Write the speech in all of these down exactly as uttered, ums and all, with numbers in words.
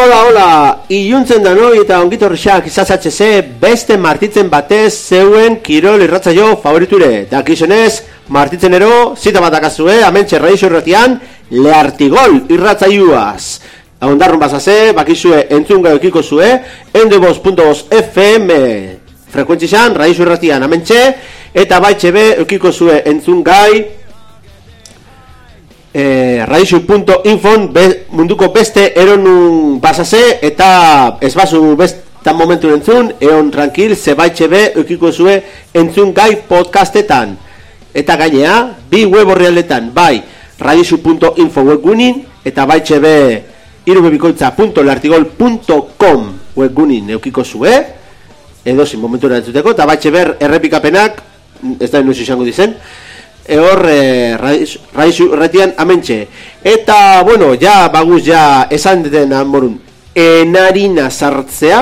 hola, hola, iluntzen da noi eta ongitorrexak izazatxe beste martitzen batez zeuen kirol irratzaio favoriture. Dakizunez, martitzen ero, zita bat akazue, amentxe Radixo Irratian, Leartigol irratzaioaz. Ondarrun bazase, bakizue entzunga ekiko zue, endebos punto os F M frekuentzizan, Radixo Irratian amentxe, eta baitxe be ekiko zue entzungai, Eh, Radixo punto info be, munduko beste eronun basase eta ez bazu bestan momentu entzun eon tranquil zebaitxe be eukiko zue entzun gai podcastetan eta gainea bi web horrealetan bai Radixo punto info webgunin eta baitxe be irubebikoitza punto leartigol punto com webgunin eukiko zue edo zin momentu entzuteko eta baitxe ber errepikapenak ez da inoiz izango dizen Ehor, eh, Radixo Irratian amentxe. Eta, bueno, ja, baguz, ja, esan deten amorun, enarina sartzea.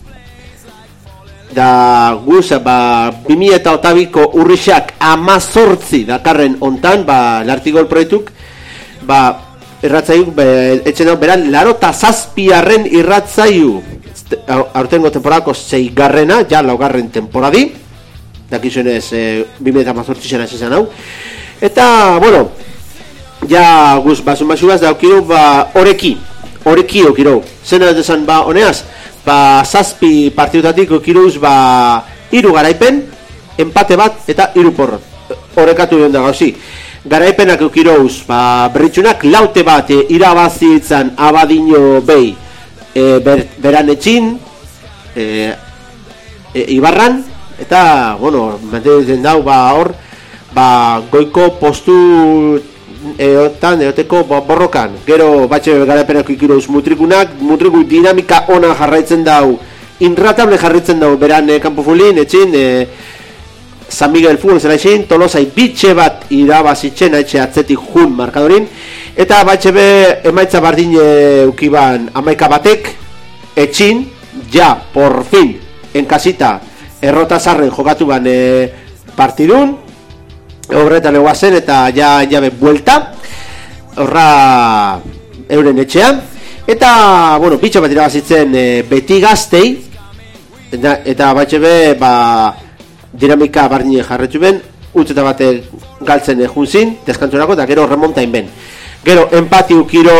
Da, guz, ba, bimila eta otabiko urrixak amazortzi dakarren ontan, ba, Leartigol proiektuk, ba, irratzaiuk, be, etxen hau, beran, laro eta zazpiarren irratzaiu. Aurtengo temporako zeigarrena, ja, laugarren temporadi. Dakizunez, e, bimila eta amazortzi zena esan hau. Eta, bueno, ja, guz, basun basugaz, da, okiro, ba, oreki, oreki okiro. Zena desan, ba, honeaz, ba, zazpi partidutatik okiroz, ba, iru garaipen, empate bat, eta iru porrot. Orekatu dion da gauzi. Garaipenak okiroz, ba, berritxunak, laute bat, e, irabazitzen abadino behi, e, ber, beran etxin, e, e, ibarran, eta, bueno, mantentzen dau, ba, hor, ba, goiko postu eotan, eoteko borrokan. Gero, batxe garapenako ikiroz mutrikunak, mutriku dinamika ona jarraitzen dau, inratable jarraitzen dau, beran e, kanpofulin, etxin, e, San Miguel Fútbol zela etxin, Tolosai bitxe bat irabazitzen, etxe atzetik jun markadorin, eta batxe be, emaitza bardin e, ukiban amaika batek, etxin, ja, por fin, enkasita, errota zarren jokatu ban e, partidun horretan eguazen eta ja jabe buelta horra euren etxean eta, bueno, bitxo bat irabazitzen e, beti gaztei eta, eta batxe be ba, dinamika barni jarretxu ben utzeta bate galtzen e, junzin deskantzorako eta gero remontain ben gero empati ukiro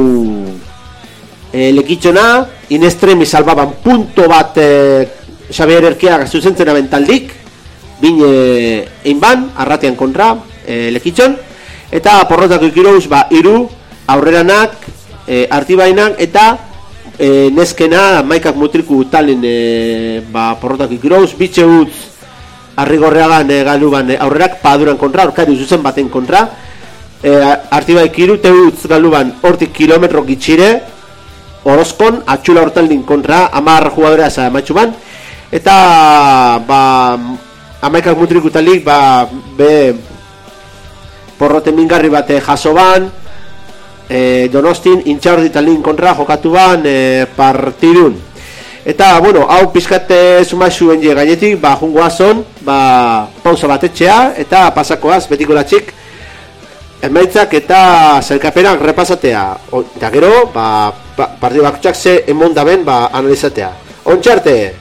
e, lekitxona in extremi salbaban punto bat e, Xabier Erkiak zuzentzen abentaldik bine einban, arratian kontra e, lekitxon eta porrotako ikirouz ba, iru aurreranak, e, artibainak eta e, neskena maikak mutriku talen e, ba, porrotako ikirouz bitxe utz arrigorreagan e, galuban e, aurrerak paduran kontra, orkari zuzen baten kontra e, artibaik iru te utz galuban hortik kilometro gitxire orozkon, atxula hortaldin kontra amar jugadorea za matxuban eta ba amaikak mutrikutalik ba be porrote mingarri bate jaso ban e, Donostin intxaurditalin kontra jokatu ban e, partidun eta bueno hau pizkate sumasuen je gainetik ba jungoazon ba pausa batetxea eta pasakoaz betiko latxik emaitzak eta zelkapenak repasatea eta gero ba, ba partidu bakutxak ze emon daben ba analizatea ontxarte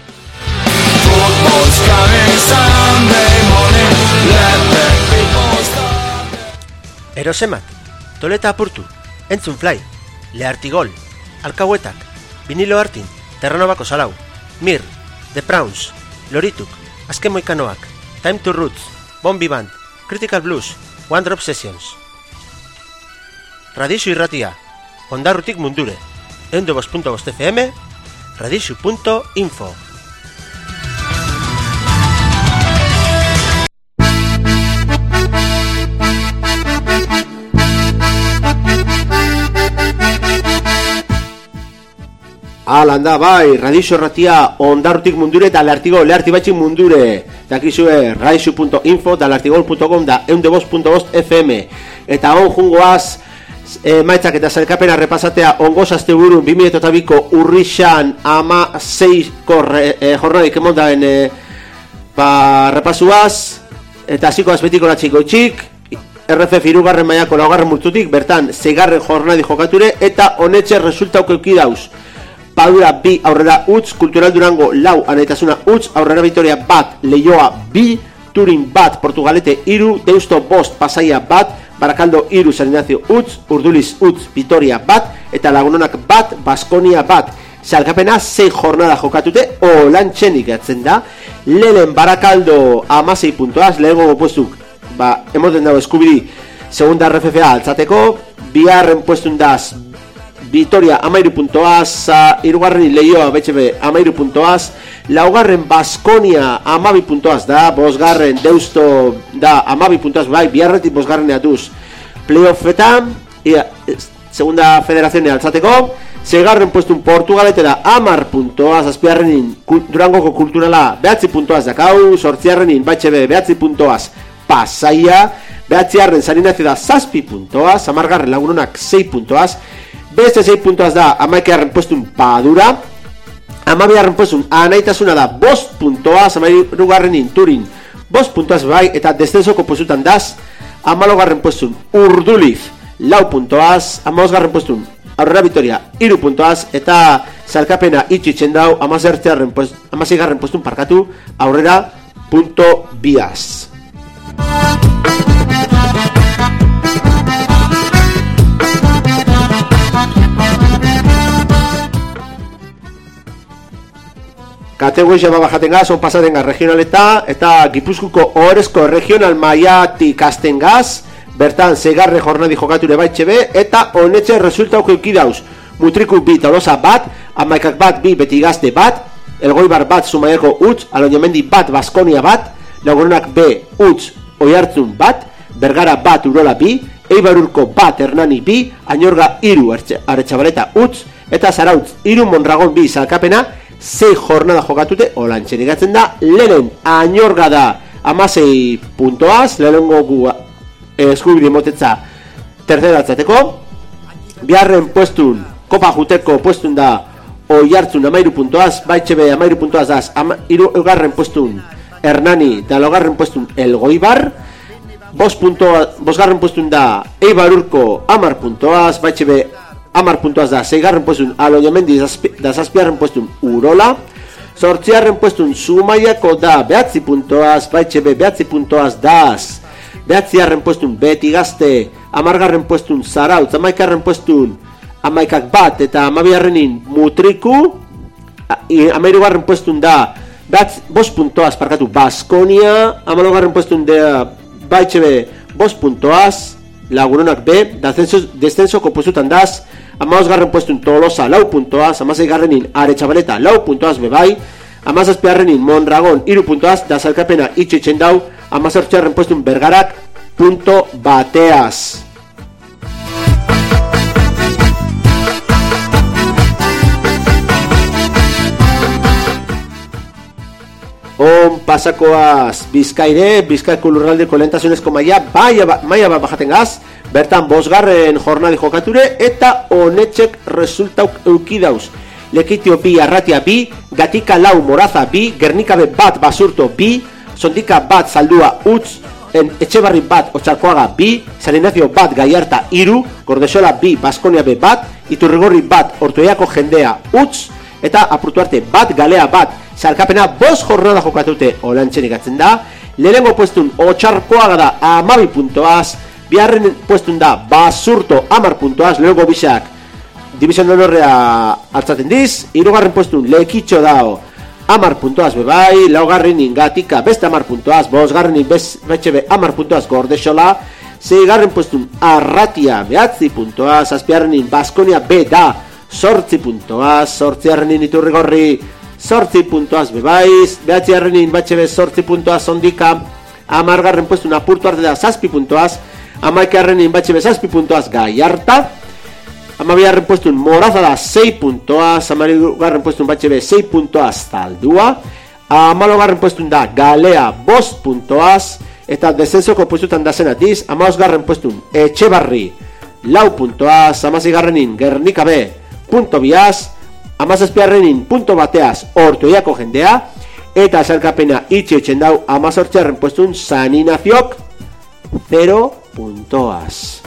Erosemat, toleta apurtu, entzun fly, Leartigol, alkauetak, vinilo hartin, terranobako salau, mir, The Prawns, lorituk, azken moikanoak, Time to Roots, Bombi Band, Critical Blues, One Drop Sessions. Radixo Irratia, ondarrutik mundure, endobos punto bost F M, radixo punto info. Alanda bai, Radixo Irratia ondarrutik mundure eta Leartigol, Leartibatxik mundure dakizue radixo punto info da leartigol punto com da eundebost punto bost F M eta on jungoaz e, maitzak eta zelkapena repasatea ongoz azte buru bimila eta biko urrixan ama seiko e, jornadik emondaben e, ba, repasuaz eta hasikoaz betiko latxiko txik R F F irugarren maiako laugarren multutik bertan zeigarren jornadi jokature eta honetxe resultauko eukidauz Padura bi aurrera utz, Kultural Durango lau, Anaitasuna utz, Aurrera Vitoria bat, Leioa bi, Turin bat, Portugalete iru, Deusto bost, Pasaia bat, Barakaldo iru, San Ignacio utz, Urduliz utz, Vitoria bat, eta Lagunonak bat, Baskonia bat. Salkapena sei jornada jokatute, olantxenik gatzen da. Lehen Barakaldo amasei puntoaz, lehengo puestuk, ba, emoten dago eskubiri, segunda R F F A altzateko, biharren puestun daz, Vitoria amairu puntoaz, irugarren Leioa B H B amairu puntoaz, laugarren Baskonia amabi puntoaz da, bosgarren Deusto da amabi puntoaz, bai, biharretik bosgarren eatuz playoffetan, segunda federazione altzateko, segarren puestun Portugalete da amar puntoaz, azpiarrenin Durangoko Kulturala behatzi puntoaz dakau, sortziarrenin B H B behatzi puntoaz Pasaia, behatziarren San Ignacio da zazpi puntoaz, amargarren Lagunonak sei puntoaz, beste sei puntoaz da amaikearren puestun Padura, amabiarren puestun Anaitasuna da bost puntoaz, amairugarrenin Turin bost puntoaz bai, eta descensoko puestutan daz, amalogarren puestun Urduliz lau puntoaz, amabosgarren puestun Aurrera Vitoria iru puntoaz, eta salkapena itxitzen dau amazertzearren puestun, amazeigarren puestun parkatu, Aurrera punto biaz. Kategoria bajaten gaz, on pasaten gaz regionaleta, eta Gipuzkuko ohorezko regional maiatik hasten gaz, bertan segarre jornadi jokature baitxebe, eta honetxe resultauko eukidauz, Mutriku bi Tolosa bat, Amaikak bat bi Beti Gazte bat, Elgoibar bat Zumaiako utz, Aloñamendi bat Baskonia bat, Lagunonak B utz Oiartzun bat, Bergara bat Urola bi, Eibarurko bat Hernani bi, Añorga iru Aretxabaleta utz, eta Zarautz iru Mondragon bi salkapena, sei jornada jokatute, olantxenik gatzen da, lehen Añorga da amasei puntoaz, lehenengo gu eskubiri motetza terceratzateko, biharren puestun, kopa juteko puestun da Oiartzun amairu puntoaz, baitxebe amairu puntoaz daz, ama, iru eugarren puestun Hernani, da logarren puestun Elgoibar, bos puntoa, bosgarren puestun da Eibarurko amar puntoaz, baitxebe amar puntoaz da, seigarren puestun Aloñamendi da zazpiarren puestun Urola, sortziarren puestun Zumaiako da behatzi puntoaz, baitxebe behatzi puntoaz daz, behatziarren puestun Beti Gazte, amargarren puestun Zarautz, amaikarren puestun Amaikak bat, eta amabiarrenin Mutriku, amairugarren puestun da behatz, bos puntoaz, parkatu, Baskonia, amalogarren puestun da baitxebe bos puntoaz, Lagunonak B, descensoko puestutan daz, amabosgarren puestun Tolosa lau puntoaz, amaseigarrenin Aretxabaleta lau puntoaz bebai, amazazpiarrenin Mondragon iru puntoaz, da salkapena itxitzen dau, amazortziarren puestun Bergarak punto bateaz. On pasakoaz Bizkaire, Bizkaiko lurraldeko lehentasunezko maia, maia bat bajaten gaz, bertan bosgarren jornadi jokature, eta honetxek resultauk eukidauz. Lekitio bi, Arratia bi, Gatika lau, Moraza bi, Gernikabe bat, Basurto bi, Sondika bat, Zaldua utz, Etxebarri bat, Otxarkoaga bi, San Ignacio bat, Gallarta iru, Gordesola bi, Baskonia B bat, Iturrigorri bat, Ortueiako jendea utz, eta Apurtuarte bat, Galea bat, salkapena bos jornada jokatute olantxenik atzen da, lehenengo puestun Otxarkoaga da amabi puntoaz, biharren puestun da Basurto amar puntoaz, lehenengo bisak División de Honorrea altzaten diz, irugarren puestun Lekitxo dao amar puntoaz bebai, laugarren Gatika beste amar puntoaz, bosgarren Betxebe amar puntoaz Gordesola, zeigarren puestun Arratia behatzi puntoaz, azpiarrenin Baskonia B da sortzi puntoaz, sortziarrenin Iturrigorri sortzi puntoaz bebaiz, behatziarrenin Betxebe sortzi puntoaz Ondika, amargarren puestun Apurtuarte da zazpi puntoaz, amaikarrenin Betxebe zazpi puntoaz Gallarta, amabigarren puestun Moraza da sei puntoaz, amarigarren puestun Betxebe sei puntoaz Zaldua, amalogarren puestun da Galea bost puntoaz, eta descensoko puestutan da zenatiz, amabosgarren puestun Etxebarri lau puntoaz, amazigarrenin Gernikabe punto biaz, amazazpiarrenin punto bateaz Ortueiako jendea, eta salkapena itxetzen dau amazortziarren puestun San Ignaziok zero puntoaz.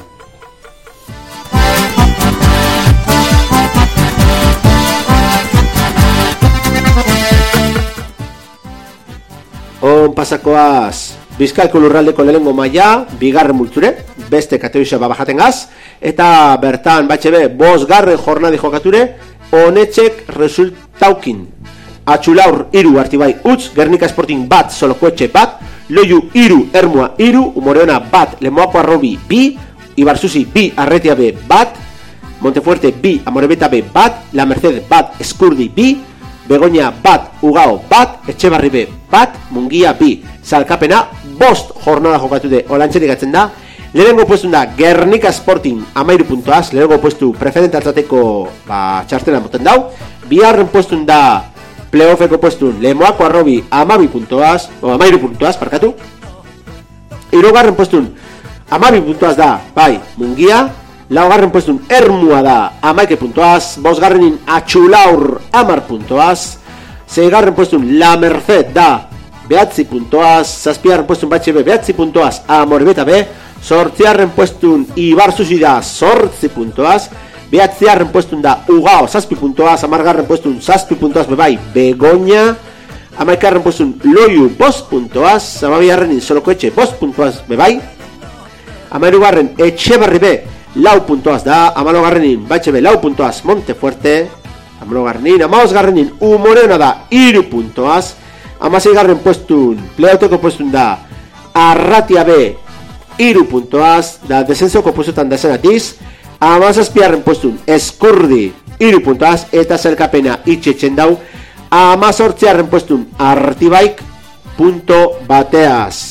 pasakoaz Bizkaiko lurraldeko lehengo maila, bigarren multzure, beste kategoria babajaten gaz, eta bertan batxebe, bosgarren jornadi jokature, honetxek resultaukin. Atxulaur iru artibai utz, Gernika Sporting bat, Solokoetxe bat, Loiu iru, Ermua iru, Umoreona bat, Lemoako Arrobi bi, Ibarzuzi bi, Arretia B bat, Montefuerte bi, Amorebeta B bat, La Merced bat, Eskurdi bi, Begoña bat, Ugao bat, Etxebarri B bat, Mungia bi. Zalkapena, bost jornada jokatu de olantxerik atzen da. Lehenengo puestun da Gernika Sporting amairu puntuaz, lehenengo puestu preferente altzateko ba, txartela moten dau. Biharren puestun da playoffeko puestun Lemoako Arrobi amabi puntuaz, o amairu puntuaz, parkatu. Hirugarren puestun amabi puntuaz da, bai, Mungia. Laugarren puestun Ermua da amaike puntuaz, bosgarrenin Atxulaur amar puntuaz. Seigarren puestun La Merced da behatzi puntuaz, zazpiarren puestun Batxebe behatzi puntuaz, Amorebeta B, sortziarren puestun Ibarzuzi da sortzi puntuaz, behatziarren puestun da Ugao zazpi puntuaz, amargarren puestun zazpi puntuaz bebai Begoña, amaikarren puestun Loiu bost puntuaz, amabiarrenin Solokoetxe bost puntuaz bebai, amairugarren Etxebarri B lau puntuaz da, amalogarrenin Batxebe lau puntuaz Montefuerte, amalogarrenin, amagosgarrenin Umoreona da iru puntuaz, amaseigarren puestun, pleauteko puestun da Arratia B iru puntuaz, da desensoko puestutan da zenatiz, amazazpiarren puestun Eskurdi iru puntuaz, eta zelkapena itxetxen dau, amazortziarren puestun Artibaik punto bateaz.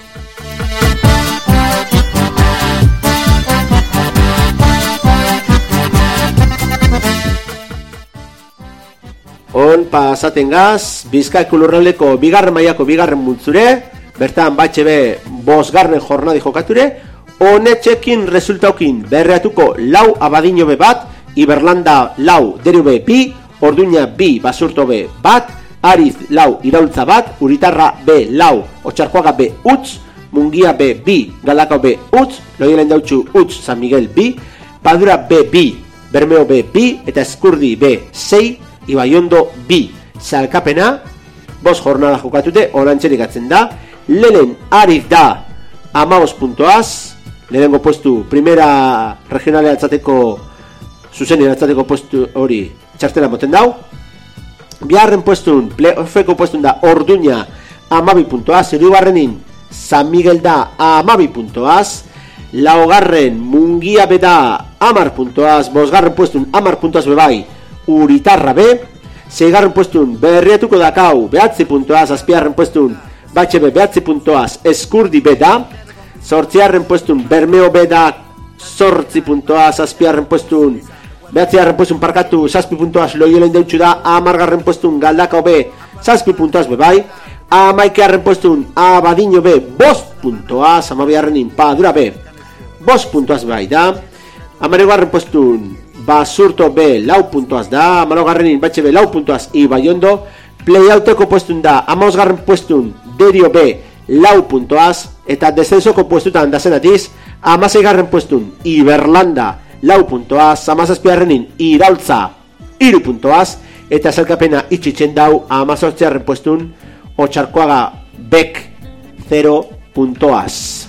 On pasaten gaz, Bizkaiko lurraldeko bigarren mailako bigarren multzure, bertan Batxebe bosgarren jornadi jokature, honetxekin resultaukin berreatuko lau Abadiño B bat, Iberlanda lau Derio B bi, Orduña bi Basurto B bat, Ariz lau Iraultza bat, Uritarra B lau Otxarkoaga B utz, Mungia B bi, Galdakao B utz, Loiolen dautxu utz San Miguel bi, Padura B bi, Bermeo B bi, eta Eskurdi B sei, Ibaiondo bi. Zalkapena bos jornada jokatute orantxerik atzen da. Lehen Ariz da amabos puntoaz, lehenengo puestu primera regionale altzateko zuzeni altzateko puestu hori txartela moten dau. Biharren puestun, playoffeko puestun da Orduña amabi puntoaz, hirugarrenin San Miguel da amabi puntoaz, laugarren Mungia beda amar puntoaz, bosgarren puestun amar puntoaz bebai Uritarra B, seigarren puestun berriatuko dakau behatzi puntoaz, azpiarren puestun Batxebe behatzi puntoaz, Eskurdi B da, zortziarren puestun Bermeo B da zortzi puntoaz, azpiarren puestun behatziarren puestun parkatu zazpi puntoaz, Loiolen deutxu da, amargarren puestun Galdakao B zazpi puntoaz bebai, amaikearren puestun Abadiño B bost puntoaz, amabiarrenin Padura B bost puntoaz bebai da, amaregarren puestun Basurto B lau puntoaz da, amalogarrenin Batxebe lau puntoaz Ibaiondo, playouteko puestun da, amagosgarren puestun Derio B lau puntoaz, eta descensoko puestutan da zenatiz, amaseigarren puestun Iberlanda lau puntoaz, amazazpiarrenin Iraultza iru puntoaz, eta zelkapena itxitzen dau amazortziarren puestun Otxarkoaga Bek zero puntoaz.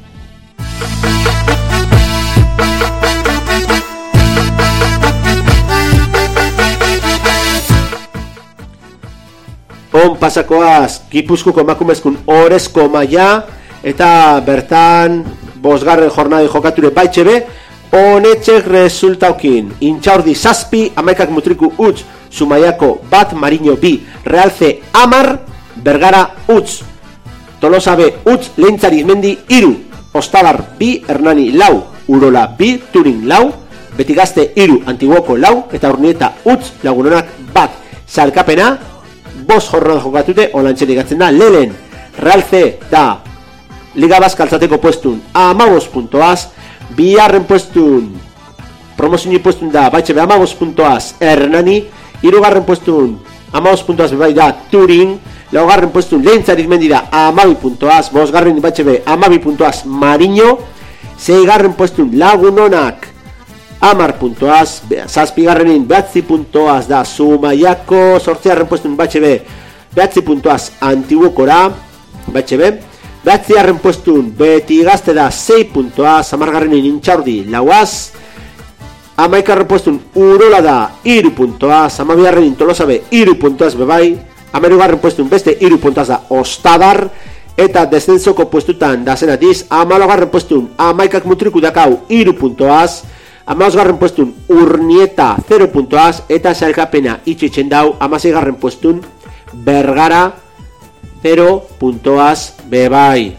On pasakoaz Gipuzkoako emakumezkun orezko maila, eta bertan bosgarren jornadi jokature Batxebe, honetxek resultaukin Intxaurdi zazpi, amaikak mutriku utz, Zumaiako bat, Mariño bi, Realce amar, Bergara utz, Tolosa B utz, Leintzari Izmendi iru, Ostabar bi, Hernani lau, Urola bi, Turin lau, Betigazte iru, Antiguoko lau, eta Urnieta utz, Lagunonak bat. Zalkapena bos jornada jokatute olantxerik atzen da. Lehen Realce da Liga Baska altzateko puestun amabos puntoaz, biharren puestun promozini puestun da Batxebe amabos puntoaz Hernani, hirugarren puestun amabos puntoaz bebai da Turin, laugarren puestun Leintzari Izmendi da amabi puntoaz, bosgarren Batxebe amabi puntoaz Mariño, seigarren puestun Lagunonak amar puntoaz, zazpigarrenin behatzi puntoaz da Zumaiako, sortziarren puestun Batxebe behatzi puntoaz Antiguokora, batxe be, behatzigarren puestun beti gazte da sei puntoa, samargarrenin intxaurdi lauaz, amaikarren puestun urola da iru puntoa, samabigarrenin tolosabe iru puntoaz bebai, amarugarren puestun beste iru puntoaz da ostadar, eta descensoko puestutan da zenatiz, amalogarren puestun amaikak mutriku dakau iru puntoaz, amazgarren puestun urnieta zero puntoaz, eta sailkapena itxitzen dau, amazeigarren puestun bergara zero puntoaz bebai.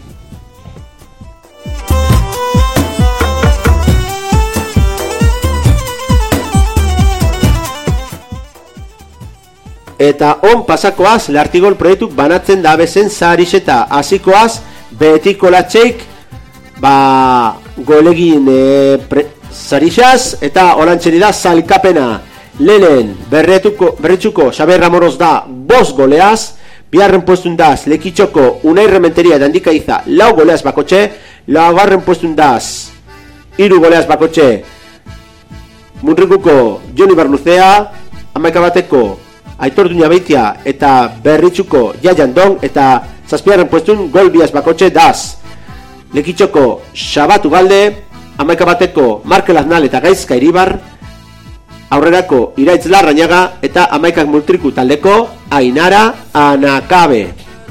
Eta on pasakoaz, Lartigol proiektuk banatzen da bezen zaharixeta. Azikoaz, betiko latxeik, ba, golegin e, zarixaz, eta olantxeri da zalkapena. Lehen, berretxuko Xaber Ramoroz da bost goleaz, biharren puestun daz, Lekitxoko Unai Rementeria da handika iza lau goleaz bakotxe, laugarren puestun daz, iru goleaz bakotxe, Munrikuko Joni Barluzea, amaika bateko Aitor Duñabeitia eta Berritxuko Jaian Dong, eta zazpigarren puestun gol biaz bakotxe daz, Lekitxoko Xabatu Galde, amaika bateko Markel Aznal eta Gaizka Iribar, aurrerako Iraitz Larrañaga eta amaikak multriku taldeko Ainara Anakabe.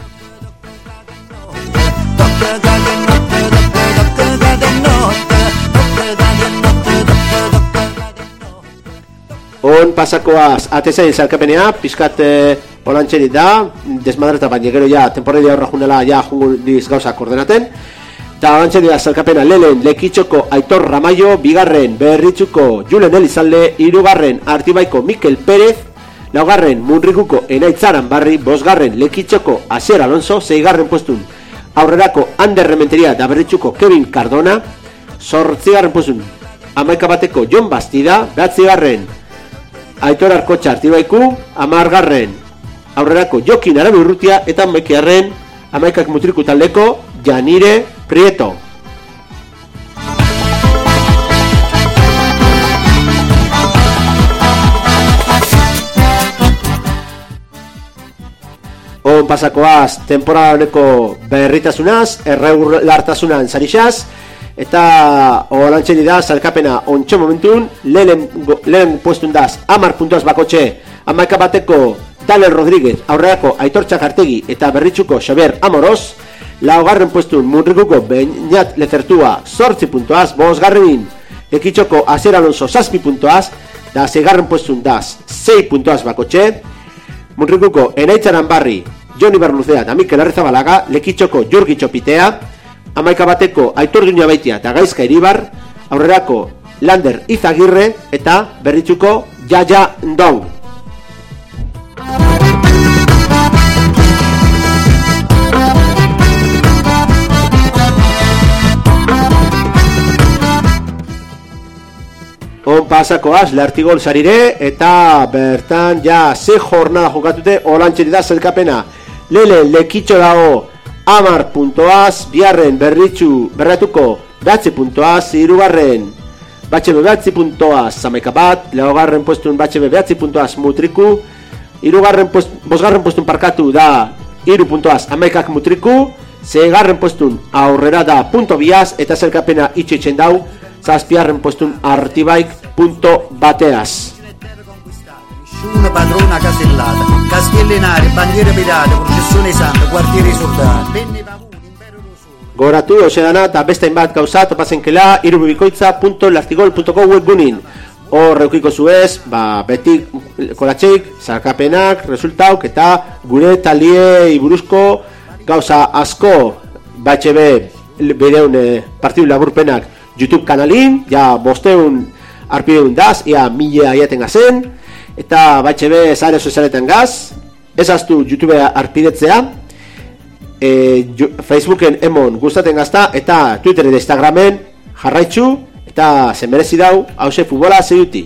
On pasakoaz atezain zalkapenea, pizkat eh, olantxeri da, desmadrata baina gero ja, temporadia horra junela ja junguliz gauzak ordenaten. Eta olantxeri da zalkapena lehen Lekitxoko Aitor Ramaio, bigarren Berritxuko Julen Elizalde, hirugarren Artibaiko Mikel Pérez, laugarren Munrikuko Enaitzaran Barri, bosgarren Lekitxoko Asier Alonso, seigarren puestun aurrerako Ander Rementeria da Berritxuko Kevin Cardona, zortzigarren puestun amaika bateko Jon Bastida, behatzigarren Aitor Arkotxa Artibaiku, amargarren aurrerako Jokin Arabi Urrutia, eta amaikearren amaikak mutriku taldeko Janire Prieto. On pasakoaz, temporada honeko berritasunaz, erregulartasunan zarixaz, eta olantxeni da, zalkapena ontxo momentun, lehen, lehen puestun daz, amar puntuaz bakotxe, amaika bateko Daniel Rodríguez, aurreako Aitor Txakartegi eta Berritxuko Xaber Amoroz, laugarren puestun Munrikuko Beñat Lezertua zortzi puntuaz, bosgarrenin Lekitxoko Asier Alonso zazpi puntuaz, da seigarren puestun daz sei puntuaz bakotxe, Munrikuko Enaitzaran Barri, Joni Barluzea eta Mikel Arrizabalaga, Lekitxoko Jurgi Txopitea, amaika bateko Aitor Duñabeitia eta Gaizka Iribar, aurrerako Lander Izagirre eta Berritxuko Jaja Ndong. On pasakoaz, Lartigol zarire, eta bertan ja ze jornada jokatute olantxeri da zelkapena. Lele Lekitxo dago amar puntoaz, biharren Berritxu berratuko behatzi puntoaz, hirugarren Batxebe behatzi puntoaz amaika bat, laugarren puestun Batxebe behatzi puntoaz Mutriku, hirugarren post, bosgarren puestun parkatu da hiru puntoaz amaikak Mutriku, seigarren puestun aurrera da punto biaz, eta zelkapena itxitzen dau zazpiarren puestun Artibaik punto bateaz. Una padrona casellata, castellinare, bandiere pirate, processione santa, quartieri soldati. Goratu osedana eta bestein bat gauza topazenkela irubibikoitza punto lartigol punto com webgunin. Hor reukiko zuez, ba, beti kolatxeik, zarkapenak, resultauk eta gure taliei buruzko gauza asko batxebe bideun eh, partidu laburpenak YouTube kanalin, ja bosteun arpideun daz, ia mila aiaten gazen, eta batxebe zare sozialetan gaz, ezaztu YouTube arpidetzea, e, Facebooken emon gustaten gazta, eta Twitter eta Instagramen jarraitzu, eta zenmerezi dau, hause futbola zeiuti.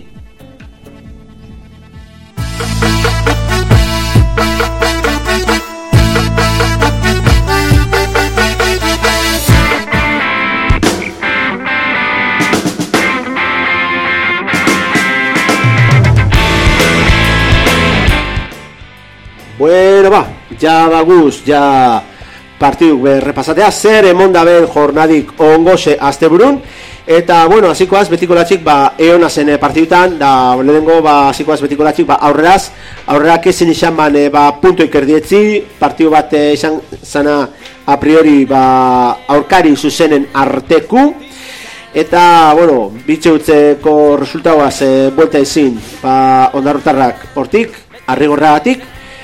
Bueno, ba, ja baguz, ja partiduk berrepasatea, zer emonda ben jornadik ongoxe asteburun, eta, bueno, hasikoaz betiko latxik, ba, eonazen e, partidutan, da, lehenengo, ba, hasikoaz betiko latxik, ba, aurreraz, aurrerak ezin izan ban, e, ba, punto ikerdietzi, partidu bat e, izan zana a priori, ba, aurkari zuzenen arteku, eta, bueno, bitxe utzeko resultagoaz e, buelta ezin, ba, ondarrotarrak hortik, arrigorragatik,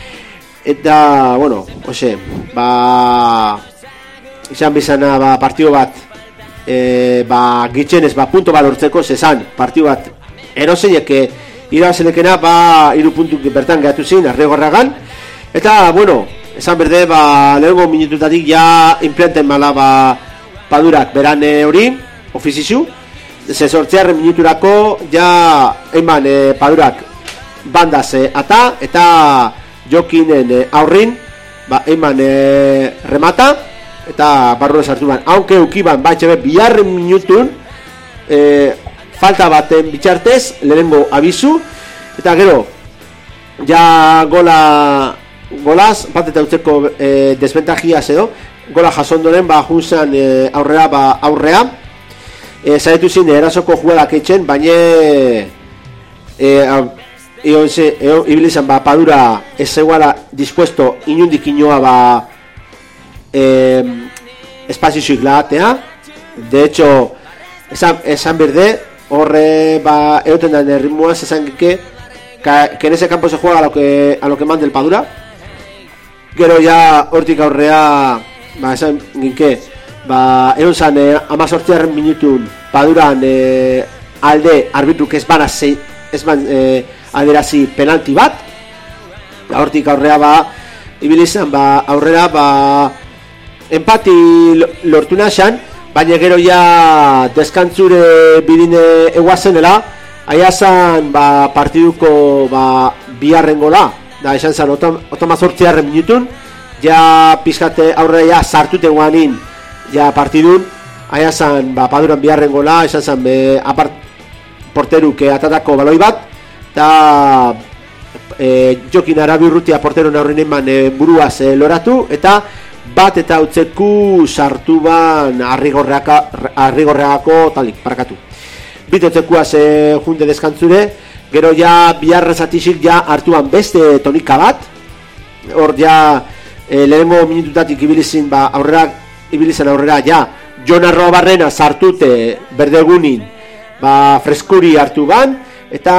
eta, bueno, hoxe, ba, izan bizana, ba, partidu bat, e, ba, gitxenez, ba, punto bat lortzeko, zezan, partidu bat, erozeiek, irabazenekena, ba, iru puntuk bertan gehatu zin, arrigorragan, eta, bueno, esan berde, ba, lehenko minututatik, ja, implanten mala, ba, padurak, beran hori, ofizizu, ze sortzearen minuturako, ja, eiman, e, padurak, bandaz e, ata, eta jokinen e, aurrin, ba, eiman e, remata, eta barrura sartu ban. Aunque ukiban, ba, etxebe, biharren minutun, e, falta baten bitxartez, lehenengo abizu, eta gero, ja gola, golaz, bat eta utzeko e, desventajiaz edo, gola jasondoren, ba, junzan e, aurrea, ba, aurrea, e, zaretu zin, erasoko jugadak etxen, baina, e, Egon ze, egon, ibilizan, ba, padura ez zegoela dispuesto inundik inoa, ba, eh, espazizuik lahatea. De hecho, esan, esan berde, horre, ba, egoten da erritmuaz, esan que, que en ese campo se juega a lo que, a lo que manda el padura. Gero ja, hortik aurrea, ba, esan ginke, ba, egon zan, eh, amazortziaren minutun, paduran, eh, alde, arbitruk ez bana, ez ban, eh, aderazi penalti bat, hortik aurrea, ba, ibilizan, ba, aurrera, ba, empati lortu naxan, baina gero ja deskantzure bidine eguazenela, aiazan, ba, partiduko, ba, biharren gola, da, esan zan, otomazortziarren minutun, ja, pizkate aurrera, ja, sartute guanin, ja, partidun, aiazan, ba, paduran biharren gola, esan zan, be, apart, porteruke atatako baloi bat, eta e, jokin arabirrutia portero naurren eman e, buruaz e, loratu, eta bat eta utzeku sartu ban arrigorreako talik, parakatu. Bitotzekuaz e, junte deskantzure, gero ja biharrezatisik ja hartuan beste tonika bat, hor ja e, lehenengo minututatik ibilizin, ba, aurrera, ibilizan aurrera, ja, Jon Arrobarrena sartute berdegunin, ba, freskuri hartu ban, eta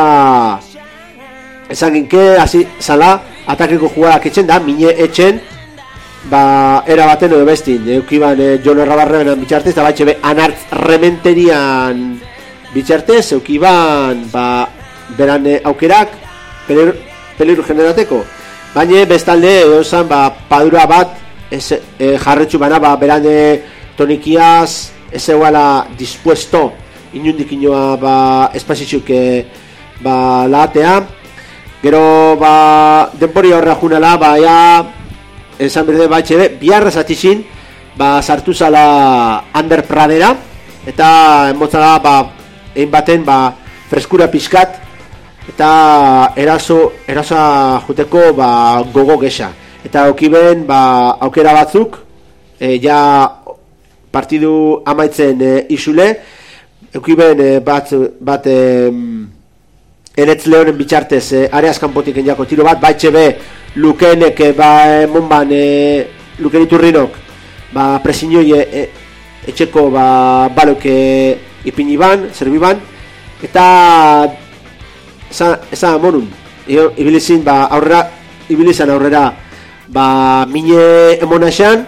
esan ginke, hasi zala, atakeko jugadak etxen da, mine etxen, ba, era baten edo bestin, eukiban e, Jon Arrobarrenan bitxartez, eta batxe be, anartz rementerian bitxartez, eukiban, ba, beran e, aukerak, peligro generateko, baina bestalde, edo zan, ba, padura bat, ez, e, jarretxu bana, ba, beran e, tonikiaz, ez eguala dispuesto, inundik inoa, ba, espazitxuk, e, ba, lahatea, gero, ba, denpori horra junela, ba, ja, esan berde, ba, etxe be, biharra zatixin, ba, sartu zala Ander Pradera, eta enbotzala, ba, egin baten, ba, freskura pixkat, eta eraso, erasoa juteko, ba, gogo gesa, eta okiben, ba, aukera batzuk, e, ja, partidu amaitzen e, isule, eukiben e, bat, bat e, eretz lehonen bitxartez e, areaz kanpotik enjako tiro bat, baitxe be lukenek e, ba, e, monban e, luken iturrinok ba, presinoi e, e, etxeko ba, baloke ipini ban, zerbi ban, eta eza, eza monun e, ibilizin ba, aurrera, ibilizan aurrera ba, mine emona esan,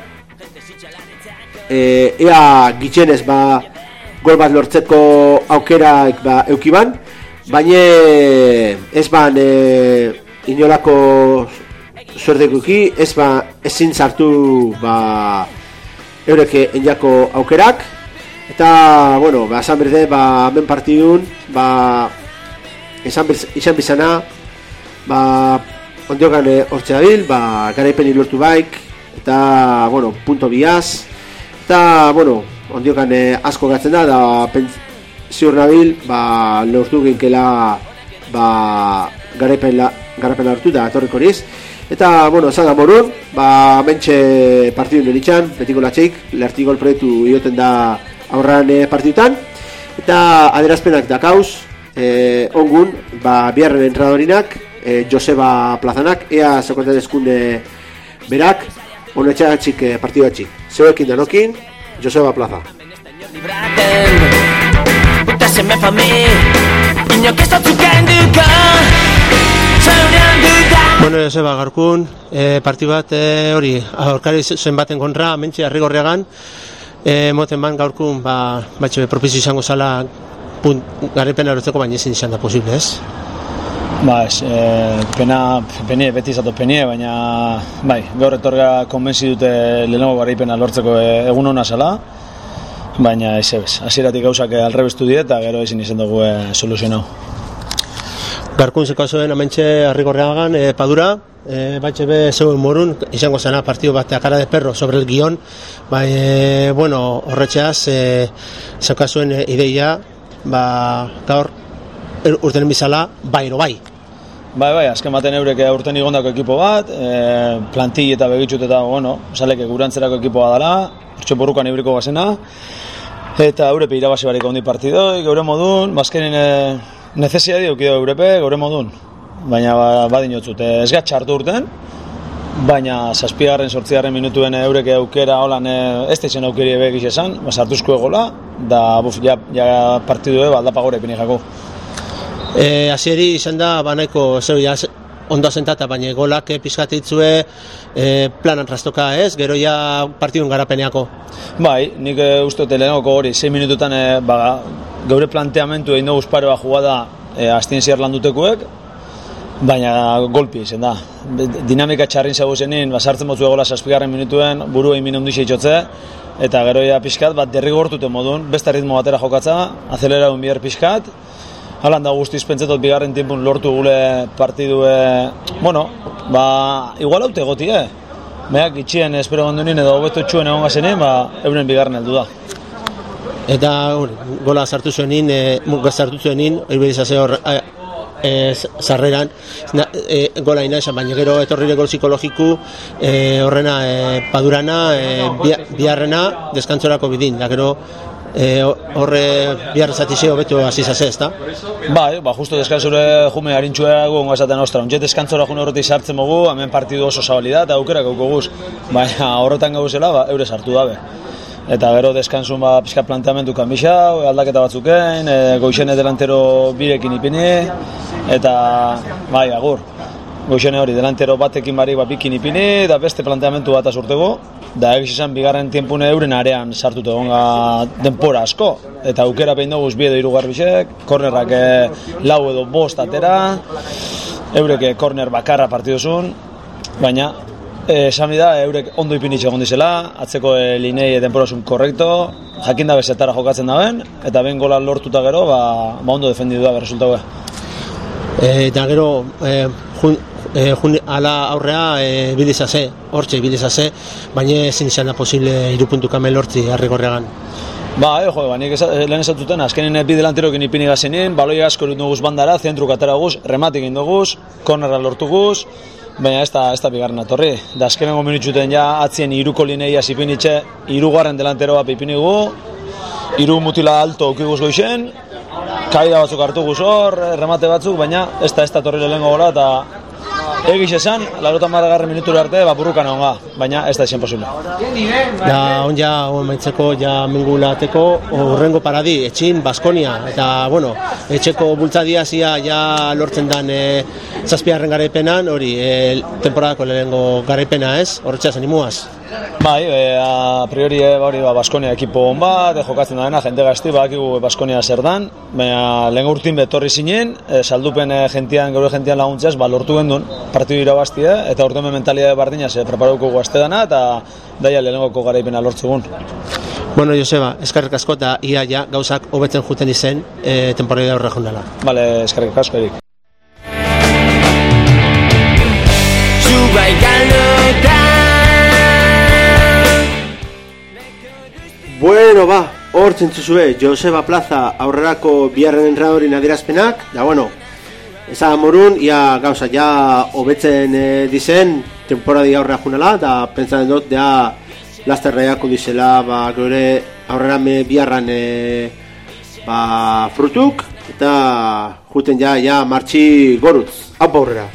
E, ea gitxenez ba, gol bat lortzeko aukeraik ba, eukiban, baina ez ban e, inolako suerdekuki, ez ba, ezin sartu ba, eureke enjako aukerak, eta, bueno, ba, esan berde, ba, men partidun, ba, esan, izan bizana, ba, ondiokan hortxe dabil, ba, garaipen lortu baik, eta, bueno, punto biaz, eta, bueno, ondiokan eh, asko gatzen da, da ziur nabil, ba, lortu ginkela, ba, garaipen hartu da, etorriko niz. Eta, bueno, esan da morun, ba, mentxe partidu nolitxan, betiko latxeik, Lertigol proiektu ioten da aurran e, partidutan. Eta adierazpenak dakauz, e, ongun, ba, biharren entrenadorinak, e, Joseba Plazanak, ea sekonten eskunde berak, honetxatxik e, partidu atxik. Zeuekin danokin, Joseba Plaza. Bueno, Joseba, gaurkun, e, parti bat e, hori, aurkari zen baten kontra, mentxe, Arrigorriagan, e, moten ban gaurkun, ba, batxe, propizio izango zala punt, garipena erotzeko, baina ezin izan da posible, ez? Ba, ez, e, pena, penie, beti izatu penie, baina, bai, gaur etorga konbentzi dute lehenengo garaipena lortzeko e, egun hona zala, baina ez ebez, hasieratik gauzak alrebestu die eta gero ezin izan dugu e, soluzionau. Garkun zeko zuen amentxe Arrigorriagan, e, padura, e, batxe be zeuen morun, izango zena partidu bat a cara de perro sobre el guion, bai, e, bueno, horretxeaz, e, zeko zuen e, ideia, ba, gaur, urtenen bizala, bairo bai. Bai, bai, azken baten eurek urten igondako ekipo bat, e, plantil eta begitxut eta, bueno, saleke gurantzerako ekipoa dela, urtxe borrukan ibriko bazena, eta eurepe irabazi bariko ondi partidoi, geure modun, bazkenin e, necesia di eukido eurepe, geure modun, baina ba, badin jotzut, e, ez gatxartu urten, baina zazpigarren, sortzigarren minutuen eureke aukera holan e, ez da izan aukeri ebe egiz esan, sartuzko egola, da buf, ja, ja partidue baldapa gore epini jako. E, Azieri izan da, banaiko zeu ja, ondo asentata, baina golak pizkatitzue e, planan rastoka ez, gero ja partidun garapeneako. Bai, nik e, uste dut lehenoko hori, sei minututan e, ba, geure planteamentu egin dugu esparoa jugada e, astien ziar landutekuek, baina golpi izan da. Dinamika txarrin zego zenin, basartzen botzu egola zazpigarren minutuen, buru egin minu hundixe itxotze, eta gero ja pixkat, bat derrigortute modun, beste ritmo batera jokatza, azelera un biher pixkat, halan da guztiz pentsetot bigarren tiempun lortu gule partidue, bueno, ba, igual haute goti, eh? Meak itxien espero gondunin edo hobeto txuen egon gazenin, ba, euren bigarren heldu da. Eta hori, gola sartu zuenin, e, muga sartu zuenin, iberizazio hor, e, e, zarreran, e, gola ina esan, baina gero etorrire gol psikologiku, e, horrena, e, padurana, e, biharrena, deskantzorako bidin, da gero, E, horre bihar zatizeo betu azizazez, da? Bai, ba, justo deskantzore jume harintxuea gu ongazaten ostra. Ontset deskantzora june horretik sartzen mogu, hemen partidu oso zabali da, eta aukera gauko guz. Baina horretan gauzela, ba, eure sartu dabe. Eta gero deskantzun ba, pixka planteamendu kanbixau, aldaketa batzuken, e, goixene delantero birekin ipini, eta bai, agur. Goixene hori, delantero batekin barik bat bikin ipini, eta beste planteamentu bat azurtego, da egiz izan bigarren tiempune euren arean sartute gonga denpora asko, eta aukera behin dugu bi edo hiru garbixek, kornerrak e, lau edo bost atera, eurek korner bakarra partidozun, baina esan e, da eurek ondo ipinitxe gondizela, atzeko e, linei denporazun korrekto, jakin da bezetara jokatzen daben, eta behin gola lortuta gero, ba, ba ondo defendidu da berresultagoa. E, eta gero, e, jun, e, jun, ala aurrea e, bilizase, hortxe bilizase, baina ezin izan da posible irupuntu kamel lortzi Arrigorriagan. Ba, e, jo, ba, nik eza, lehen esatuten, azkenen bi delanterokin ipini gazenin, baloi asko erut noguz bandara, zentruk atera guz, rematik egin doguz, kornerra lortu guz, baina ez da, ez da bigarren atorri. Da azkenengo minutxuten ja atzien iruko lineia zipinitxe, irugarren delanteroa pipinigu, iru mutila alto aukiguz goixen, kaida batzuk hartu guz hor, remate batzuk, baina ez da ez da torri lehenko gola, eta egiz esan, laurotan margarren minutura arte, bapurrukan egon ga, baina ez da esan posible. Da, on ja, on maitzeko, ja mengulateko, horrengo paradi, etxin, Baskonia, eta, bueno, etxeko bultzadia zia ja lortzen dan e, zazpiarren garaipenan, hori, e, temporadako lehenko garaipena ez, horretxeaz animuaz. Bai, e, a priori e, hori ba, Baskonia ekipo hon bat, e, jokatzen dena, jente gazti, badakigu Baskonia zer dan, baina lehen urtin betorri zinen, e, saldupen e, gentian, gaur gentian laguntzaz, ba, lortu gendun, partidu irabaztie, eta urtemen mentalidade bardinaz, e, preparauko guazte dana, eta daia lehenengoko garaipena lortzegun. Bueno, Joseba, eskarrik asko eta ia ja gauzak hobetzen juten izen e, temporada horre jundala. Vale, eskarrik asko erik. Bueno, ba, hor zentzuzue, Joseba Plaza aurrerako biharren entradorin adierazpenak, da bueno, Ezan morun, ia gauza, ja hobetzen e, dizen, temporadi aurrera junela, eta pentsatzen dut, ja lasterraiako dizela, ba, gore aurrera me biarran e, ba, frutuk, eta juten ja, ja martxi gorutz, hau aurrera.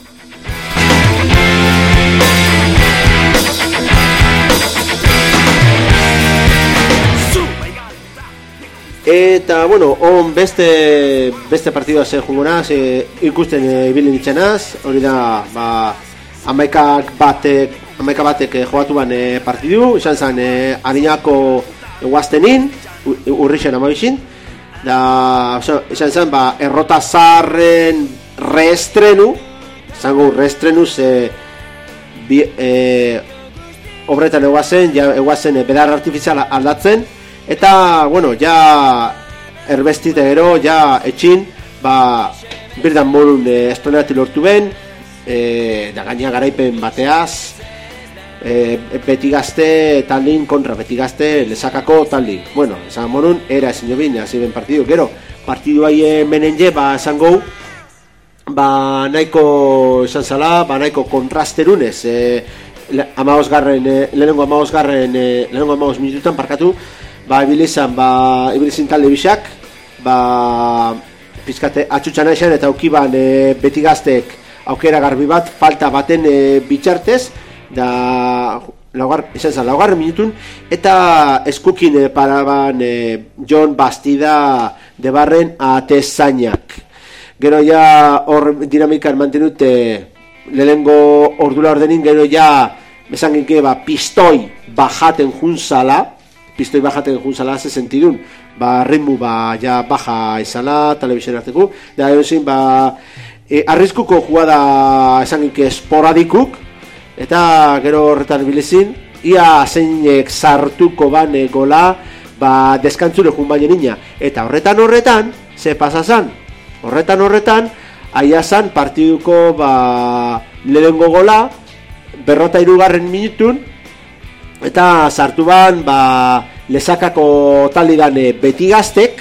Eta, bueno, on beste beste partidua ze jugonaz, e, ikusten ibili e, nitzenaz, hori da, ba, amaikak batek, amaika batek e, jogatu ban e, partidu, izan zen e, Ariñako eguaztenin, urrixen amabixin, da, izan zen, ba, errota zarren reestrenu, zango reestrenu ze, bi, e, obretan eguazen, ja, eguazen e, bedar artifiziala aldatzen, eta, bueno, ja erbestite gero, ja etxin, ba, birdan morun e, estrenati lortu ben, e, da gaina garaipen bateaz, e, beti gazte taldin kontra beti gazte lezakako taldin. Bueno, esan morun, era ezin jo bin, hasi ben partidu. Gero, partidu haie menen je, ba, esan gau, ba, nahiko esan zala, ba, nahiko kontrasterunez, e, amagos garren, e, lehenengo amagos garren, e, lehenengo amagos minututan parkatu, ba, ibilizan, ba, ibilizin talde bisak, ba, pizkate atxutxan aixan eta aukiban e, beti gaztek aukera garbi bat, falta baten e, bitxartez, da, laugar, esan zan, laugarren minutun, eta eskukin e, paraban e, Jon Bastida debarren atezainak. Gero ja hor dinamikan mantenute lehenengo ordula ordenin, gero ja, esan genke, ba, pistoi bajaten junzala, pistoi bajaten junzala ze sentidun, ba, ritmu, ba, ja, baja izala, telebizien arteku, da, erosin, ba, e, arriskuko jugada esan ginke esporadikuk, eta gero horretan bilizin, ia zeinek sartuko bane gola, ba, deskantzure jun baina nina, eta horretan horretan, ze pasazan, horretan horretan, aia zan partiduko, ba, lehengo gola, berrota irugarren minutun, eta sartu ban, ba, lezakako talidan e, beti gaztek,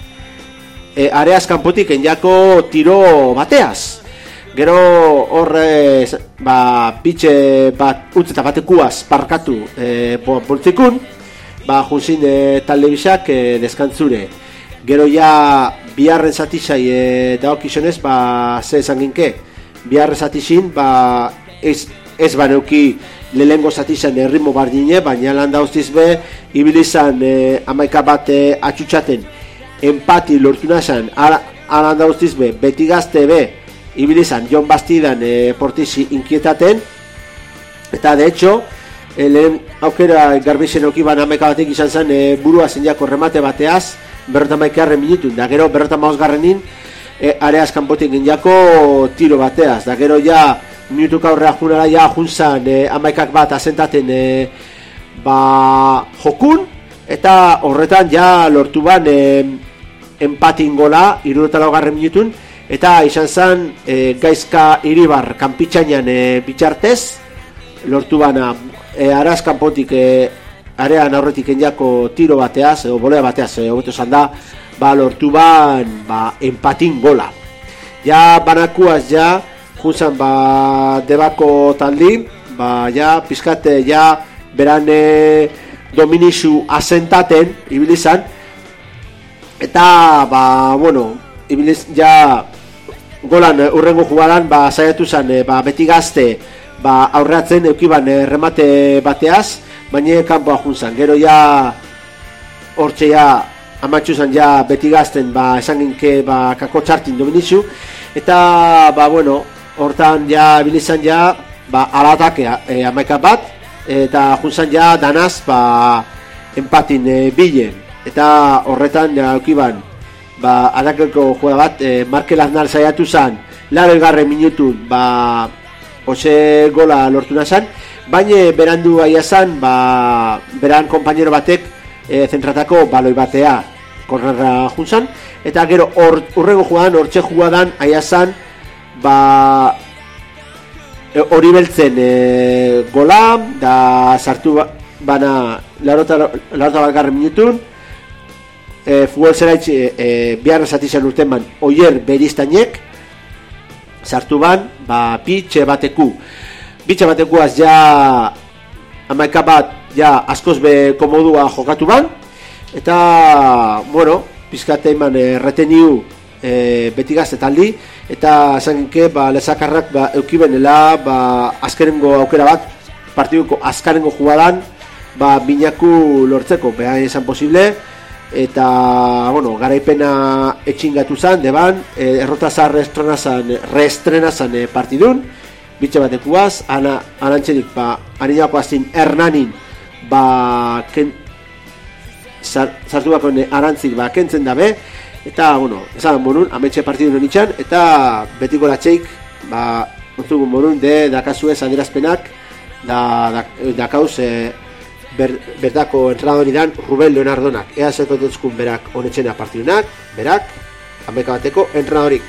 e, areaz kanpotik enjako tiro bateaz. Gero horre, ba, bitxe bat, utz eta batekuaz parkatu e, boltzikun, ba, junzin e, talde bisak e, deskantzure. Gero ja, biharren zatizai e, daokizionez, ba, ze esan ginke, biharren zatizin, ba, ez, ez baneuki lehengo zatizan erritmo bardine, baina landa hostiz be, ibilizan e, amaika bat e, atxutxaten empati lortu nazan, alanda hostiz be, beti gazte be, ibilizan Jon Bastidan e, portizi inkietaten, eta de hecho, e, lehen aukera garbizen okiban amaika batek izan zen e, burua zenjako remate bateaz, berrota maikearren minutun, da gero berrota mausgarrenin, e, areaz kanpotik genjako tiro bateaz, da gero ja, minutuk aurrea junara ja junzan e, amaikak bat asentaten e, ba, jokun, eta horretan ja lortu ban e, empatin gola irureta laugarren minutun, eta izan zen e, Gaizka Iribar kanpitxainan e, bitxartez lortu bana e, araz kanpotik e, arean aurretik enjako tiro bateaz edo bolea bateaz, e, hobeto esan da, ba, lortu ban ba, empatin gola. Ja banakuaz ja junzan, ba, debako taldi, ba, ja, pizkate, ja, berane dominizu asentaten, ibilizan, eta, ba, bueno, ibiliz, ja, golan, urrengo jugadan, ba, saiatu zen, ba, beti gazte, ba, aurreatzen eukiban remate bateaz, baina kanpoa junzan, gero, ja, hortxe, ja, amatxu zen, ja, beti gazten, ba, esan ginke, ba, kako txartin dominizu, eta, ba, bueno, hortan ja bilizan ja ba, alatak e, amaika bat eta junzan ja danaz ba, empatin e, bilen eta horretan ja aukiban ba, atakeko juega bat e, Markel Aznar saiatu zan larelgarren minutun ba, ose gola lortu nazan, baina berandu aia zan ba, beran konpainero batek e, zentratako baloi batea korrerra junzan, eta gero or, urrego jugadan, hortxe jugadan aia zan ba hori beltzen e, gola da sartu ba, bana larota, larota bat garren minutun e, futbol zeraitz e, e, biharra zatizan urten ban Oier Beristainek sartu ban, ba, pitxe bateku. Pitxe batekuaz ja amaika bat ja askoz be komodua jokatu ban, eta, bueno, pizkate iman e, reteniu e, beti gaztetaldi, eta zangenke, ba, lezakarrak ba, eukibenela, ba, azkenengo aukera bat, partiduko azkenengo jugadan, ba, binaku lortzeko, beha izan posible, eta, bueno, garaipena etxingatu zan, deban, e, errotazar reestrena zan e, partidun, bitxe batekuaz, ana, anantxerik, ba, aninako azin Hernanin, ba, ken, sartu bako arantzik, ba, kentzen dabe, eta, bueno, esan monun, ametxe partidu nonitxan, eta betiko latxeik, ba, ontzugun monun, de, dakazu ez adierazpenak, da, da, dakauz, e, ber, berdako entrenadori dan Rubén Leonardonak, ea zertotezkun berak honetxena partidunak, berak, ameka bateko entrenadorik.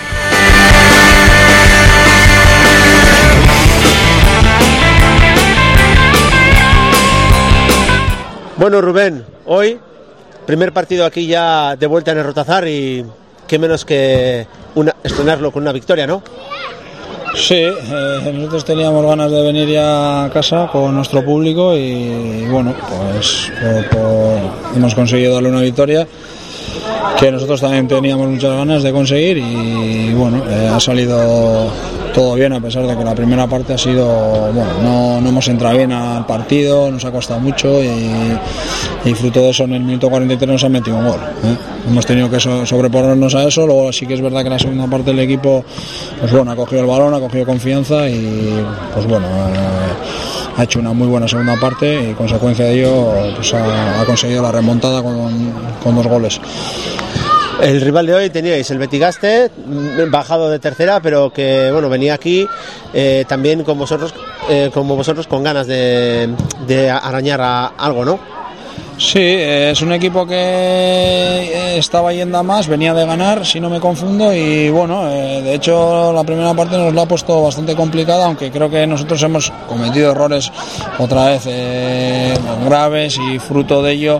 Bueno, Rubén, hoy, primer partido aquí ya de vuelta en el Rotazar y qué menos que una, estrenarlo con una victoria, ¿no? Sí, eh, nosotros teníamos ganas de venir ya a casa con nuestro público y bueno, pues por, por, hemos conseguido darle una victoria que nosotros también teníamos muchas ganas de conseguir y bueno, eh, ha salido todo bien a pesar de que la primera parte ha sido, bueno, no, no hemos entrado bien al partido, nos ha costado mucho y, y fruto de eso en el minuto cuarenta y tres nos han metido un gol, ¿eh? Hemos tenido que so, sobreponernos a eso, luego sí que es verdad que la segunda parte del equipo pues bueno, ha cogido el balón, ha cogido confianza y pues bueno, eh, ha hecho una muy buena segunda parte y consecuencia de ello pues ha, ha conseguido la remontada con, con dos goles. El rival de hoy teníais el Betigaste, bajado de tercera, pero que bueno, venía aquí eh, también con vosotros, eh, como vosotros con ganas de, de arañar a algo, ¿no? Sí, es un equipo que estaba yendo a más, venía de ganar, si no me confundo, y bueno, eh, de hecho la primera parte nos la ha puesto bastante complicada, aunque creo que nosotros hemos cometido errores otra vez eh, graves y fruto de ello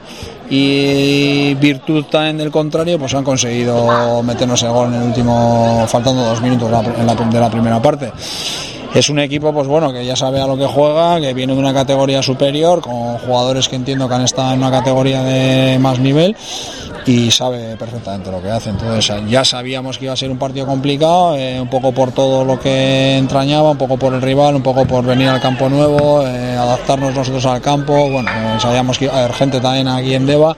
y virtud también del contrario, pues han conseguido meternos el gol en el último, faltando dos minutos en la, de la primera parte. Es un equipo pues bueno que ya sabe a lo que juega, que viene de una categoría superior, con jugadores que entiendo que han estado en una categoría de más nivel y sabe perfectamente lo que hace. Entonces ya sabíamos que iba a ser un partido complicado, eh, un poco por todo lo que entrañaba, un poco por el rival, un poco por venir al campo nuevo, eh, adaptarnos nosotros al campo. Bueno, eh, sabíamos que iba a haber gente también aquí en Deva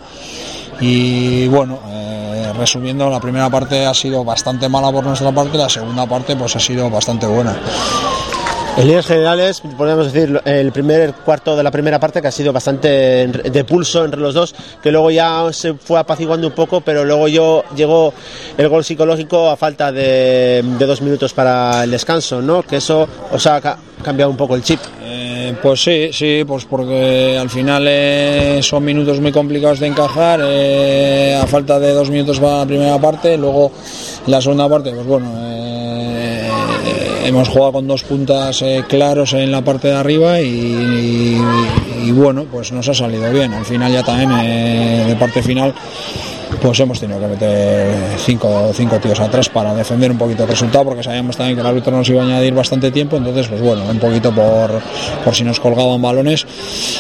y bueno, eh, resumiendo, la primera parte ha sido bastante mala por nuestra parte, la segunda parte pues ha sido bastante buena. En líneas generales, podríamos decir, el primer cuarto de la primera parte que ha sido bastante de pulso entre los dos, que luego ya se fue apaciguando un poco, pero luego yo llegó el gol psicológico a falta de, de dos minutos para el descanso, ¿no? Que eso os ha ca- cambiado un poco el chip. Eh, pues sí, sí, pues porque al final eh, son minutos muy complicados de encajar, eh, a falta de dos minutos para la primera parte, luego la segunda parte, pues bueno, eh, hemos jugado con dos puntas eh, claros en la parte de arriba y, y, y bueno, pues nos ha salido bien. Al final ya también eh, de parte final pues hemos tenido que meter cinco, cinco tíos atrás para defender un poquito el resultado, porque sabíamos también que el árbitro nos iba a añadir bastante tiempo, entonces pues bueno, un poquito por, por si nos colgaban balones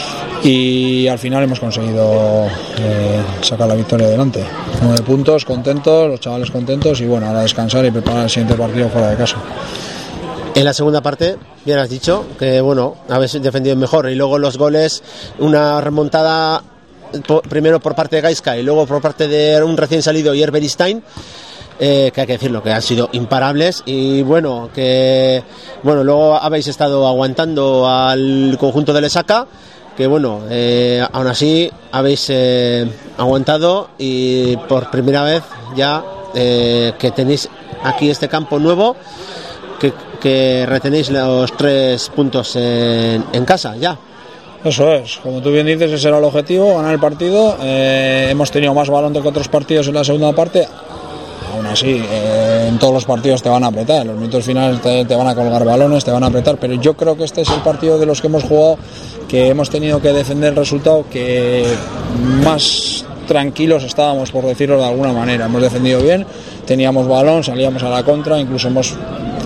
y al final hemos conseguido eh, sacar la victoria adelante. Nueve puntos, contentos, los chavales contentos y bueno, ahora descansar y preparar el siguiente partido fuera de casa. En la segunda parte, bien has dicho, que bueno, habéis defendido mejor y luego los goles, una remontada primero por parte de Gaizka y luego por parte de un recién salido Yerberistain, eh, que hay que decirlo, que han sido imparables y bueno, que bueno, luego habéis estado aguantando al conjunto de Lesaca, que bueno, eh, aún así habéis eh, aguantado y por primera vez ya eh, que tenéis aquí este campo nuevo, que, que retenéis los tres puntos en, en casa ya. Eso es, como tú bien dices, ese era el objetivo, ganar el partido. Eh, hemos tenido más balón que otros partidos en la segunda parte. Aún así, eh, en todos los partidos te van a apretar, en los minutos finales te, te van a colgar balones, te van a apretar, pero yo creo que este es el partido de los que hemos jugado que hemos tenido que defender el resultado, que más tranquilos estábamos, por decirlo de alguna manera. Hemos defendido bien, teníamos balón, salíamos a la contra, incluso hemos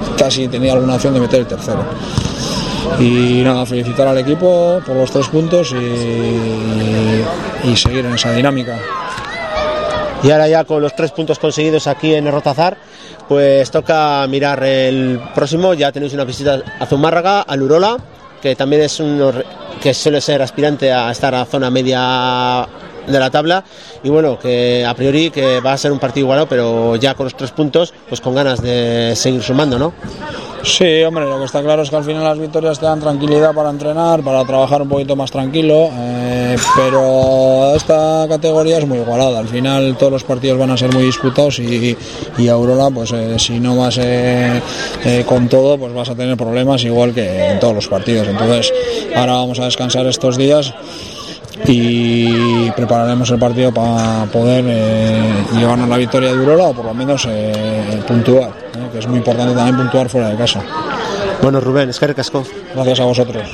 casi tenía alguna opción de meter el tercero. Y nada, felicitar al equipo por los tres puntos y, y seguir en esa dinámica. Y ahora ya con los tres puntos conseguidos aquí en Errotazar, pues toca mirar el próximo. Ya tenéis una visita a Zumárraga, al Urola, que también es uno que suele ser aspirante a estar a zona media de la tabla, y bueno, que a priori que va a ser un partido igualado, pero ya con los tres puntos, pues con ganas de seguir sumando, ¿no? Sí, hombre, lo que está claro es que al final las victorias te dan tranquilidad para entrenar, para trabajar un poquito más tranquilo, eh, pero esta categoría es muy igualada. Al final todos los partidos van a ser muy disputados y, y Aurora, pues eh, si no vas eh, eh, con todo, pues vas a tener problemas igual que en todos los partidos. Entonces ahora vamos a descansar estos días y prepararemos el partido para poder eh, llevarnos la victoria de Urola, o por lo menos eh, puntuar, eh, que es muy importante también puntuar fuera de casa. Bueno, Rubén, eskerrik asko. Gracias a vosotros.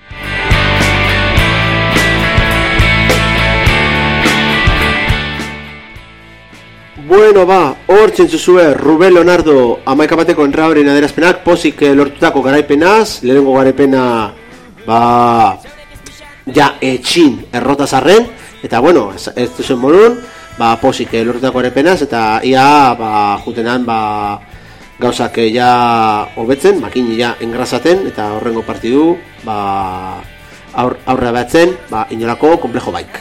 Bueno, ba, hortzen zuzue Rubén Leonardo amaika bateko entradoren adierazpenak, pozik lortutako garaipenaz, lehenengo garaipena ba ja etxin Errotazarren, eta bueno, ez, ez duzen modun, ba pozik lortutako garaipenaz, eta ia ba jutenan ba gauzak ja hobetzen, makini ja engrasaten, eta horrengo partidu ba aur, aurrea batzen, ba inolako komplejo baik.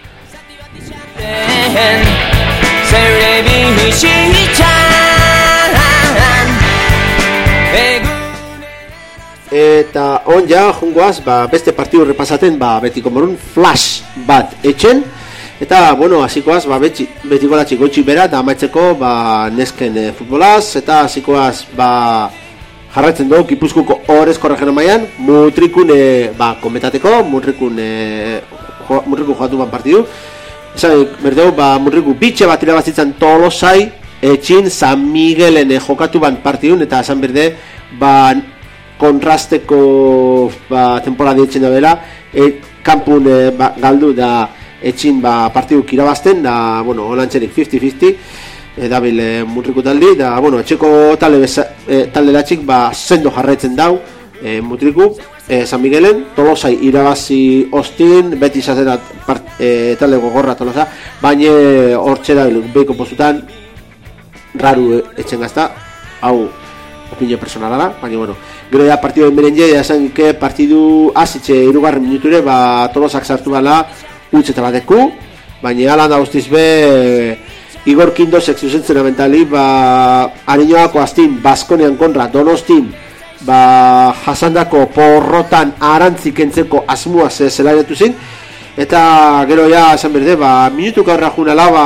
Eta on ja jungoaz, ba, beste partidu repasaten, ba, betiko morun flash bat etxen, eta bueno, hasikoaz ba, beti, betiko latxik goitxik bera, eta amaitzeko ba, nesken e, futbolaz, eta hasikoaz ba, jarraitzen dugu Gipuzkoako Ohorezko Regional mailan, mutrikun e, ba, kometateko, mutrikun e, jo, mutrikun jogatu ban partidu. Esan, berdeu, ba, mutriku bitxe bat irabazitzen Tolosai, etxin San Miguelen e, jokatu ban partidun, eta esan berde, ba, kontrasteko ba, temporada etxen da bela, e, kampun e, ba, galdu da etxin ba, partiduk irabazten, da, bueno, holantzerik fifty fifty, e, dabil e, mutriku taldi, da, bueno, etxeko talde, beza, e, talde latxik ba, sendo jarraitzen dau, e, mutriku, e, San Miguelen, Tolosai irabazi ostin, beti izaten da e, talde gogorra Tolosa, baina hortxe da behiko postutan, raru e, etxen gazta, hau, opinio personala da, baina bueno, gero ya partidu enberen ja esan que partidu azitxe irugarren minuture, ba Tolosak sartu bala utxeta bateku, baina ala da guztiz be Igor Kindosek zuzentzen amentali, ba Ariñoako aztin Baskonean kontra Donostin, ba jasandako porrotan arantzik entzeko asmua ze zelaiatu zin, eta gero ja esan berde, ba minutuk aurra junala, ba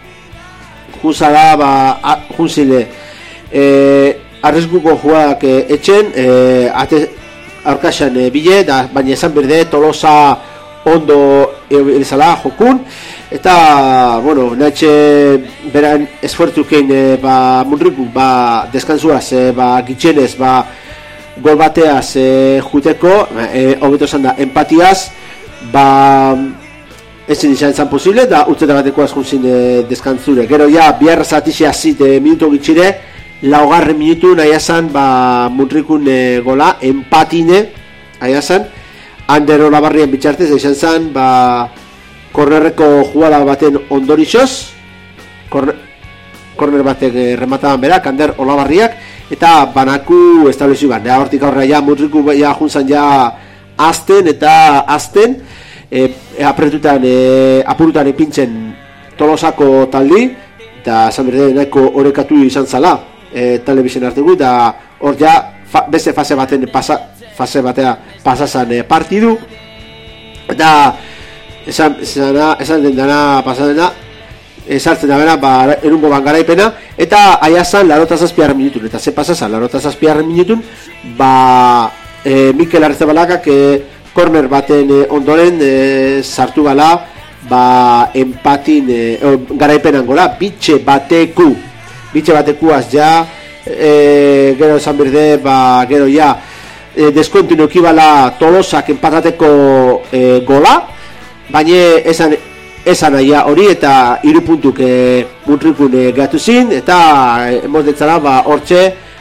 junzala, ba junzile e, arriskuko jugadak e, etxen, e, ate aurkaxan e, bile, da, baina esan berde Tolosa ondo elizala jokun, eta, bueno, nahetxe beran esfuertukein e, ba, munriku, ba, deskansuaz, e, ba, gitxenez, ba, gol bateaz e, juteko, e, hobeto esan da, empatiaz, ba, ezin izan zan posible, da, utzeta batekoaz junzin e, deskantzure. Gero ja, biharra zatixea zit e, minuto gitxire, laugarren minutu nahi esan, ba, munrikun e, gola, empatine, nahi esan, Ander Olabarrien bitxartez, izan zen, ba, kornerreko jugada baten ondorixoz, korner, korner batek e, remataban berak, Ander Olabarriak, eta banaku estableziu ban. Da, hortik aurrera ja, munriku ja juntzan ja azten eta azten, e, e, apretutan, e, apurutan ipintzen Tolosako taldi, eta esan berde nahiko orekatu izan zala, e, telebizien artegu, eta hor ja fa, beste fase baten pasa, fase batea pasazan e, partidu, eta esan, esan, esan den dana pasadena esartzen da bera, ba, erungo ban garaipena, eta aiazan larota zazpiarren minutun, eta ze pasazan larota zazpiarren minutun, ba e, Mikel Arzebalakak e, korner baten e, ondoren e, sartu gala, ba empatin e, o, garaipenan gola, bitxe bateku bitxe batekuaz ja, e, gero esan berde, ba gero ja e, deskontinue ekibala Tolosak empatateko e, gola, baina esan esan aia hori, eta hiru puntuk e, muntrikun e, gatu zin, eta e, emoz detzala, ba hortxe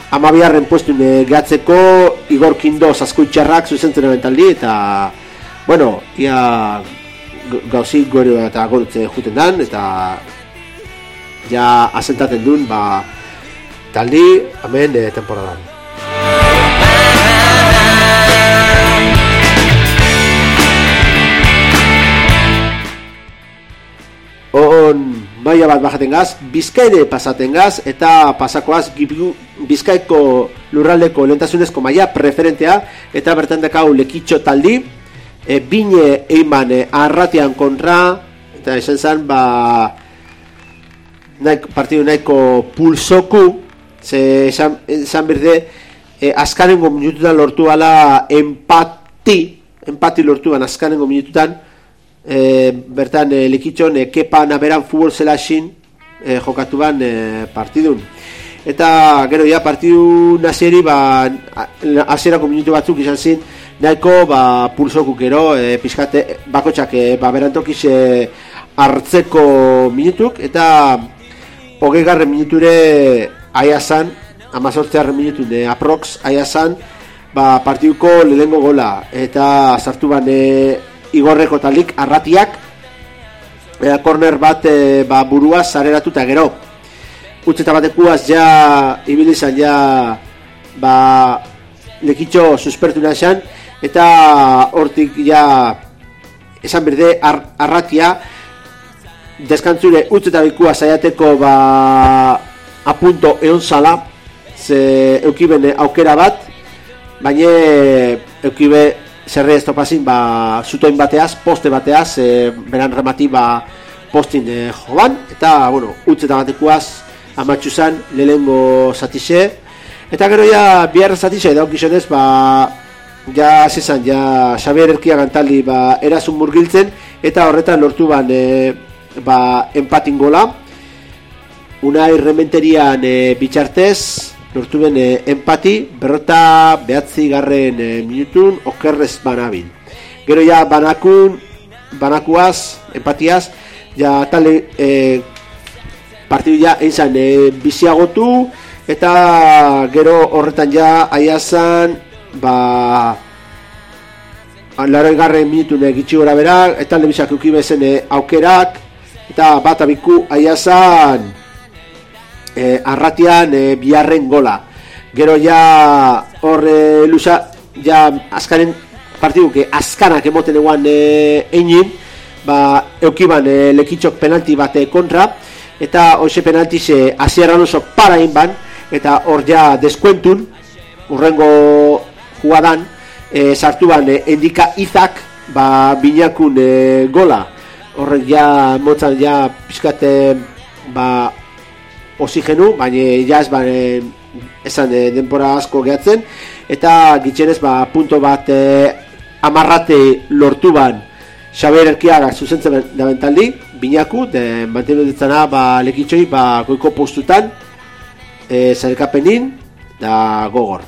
amabiarren puestun e, gehatzeko Igor Kindo Zaskoitxarrak zuzentzen eben taldi, eta bueno, ia gauzik gori eta gorutze juten dan, eta ja asentaten duen ba, taldi hemen e, temporadan. On maila bat bajaten gaz, Bizkaire pasaten gaz, eta pasakoaz Bizkaiko lurraldeko lehentasunezko maila preferentea, eta bertan dakau Lekitxo taldi, e, bine eiman e, arratian kontra, eta esan zen, ba, naik, partidu nahiko pulsoku, ze esan, esan berde, e, azkanengo minututan lortu ala empati, empati lortuan azkanengo minututan, E, bertan e, Lekitxon e, Kepa Naberan futbol zelaxin e, jokatu ban e, partidun, eta gero ja partidu nazieri ba, azierako minutu batzuk izan zin nahiko ba, pulsoku gero e, pizkate bakotxak e, ba, berantokiz e, hartzeko minutuk, eta hogei garren minuture aiazan amazortzearen minutun e, aprox aiazan ba, partiduko lehengo gola, eta sartu ban e, Igorreko talik arratiak e, korner bat e, ba, burua zareratu eta gero utzeta batekuaz ja ibilizan ja ba, Lekitxo suspertu nazan, eta hortik ja esan berde ar, arratia deskantzure utzeta bikua zaiateko ba, apunto egon zala, ze eukiben aukera bat, baina eukibe zerre ez topazin, ba, zutoin bateaz, poste bateaz, e, beran remati, ba, postin e, joan, eta, bueno, utzeta batekuaz, amatxu zan, lehengo zatixe, eta gero ja, bihar zatixe, dauk izanez, ba, ja, zizan, ja, Xabier Erkia gantaldi, ba, erazun murgiltzen, eta horretan lortu ban, e, ba, empatin gola, Unai Rementerian e, bitxartez, lortu ben eh, empati, berrota behatzi garren eh, minutun okerrez banabil. Gero ja banakun, banakuaz, empatiaz, ja tale eh, partidu ja einzan eh, biziagotu, eta gero horretan ja aiazan, ba, laroi garren minutun eh, gitxi gora bera, eta lebizak eukibezen eh, aukerak, eta bat abiku aiazan, E, arratian e, biharren gola. Gero ja hor e, lusa ja azkaren partiduke azkanak emoten eguan e, einin, ba eukiban e, Lekitxok penalti bate kontra, eta hoxe penalti ze azierran oso para inban, eta hor ja deskuentun urrengo jugadan e, sartuan e, endika izak ba binakun e, gola. Horrek ja motzan ja pizkate ba oxigenu, baina jaz ba, e, esan e, denbora asko gehatzen, eta gitxenez ba, punto bat e, amarrate lortu ban Xabier Erkiagak zuzentzen da bentaldi, binaku, de mantenu ditzana ba, Lekitxoi ba, goiko postutan, e, zarekapenin, da gogor.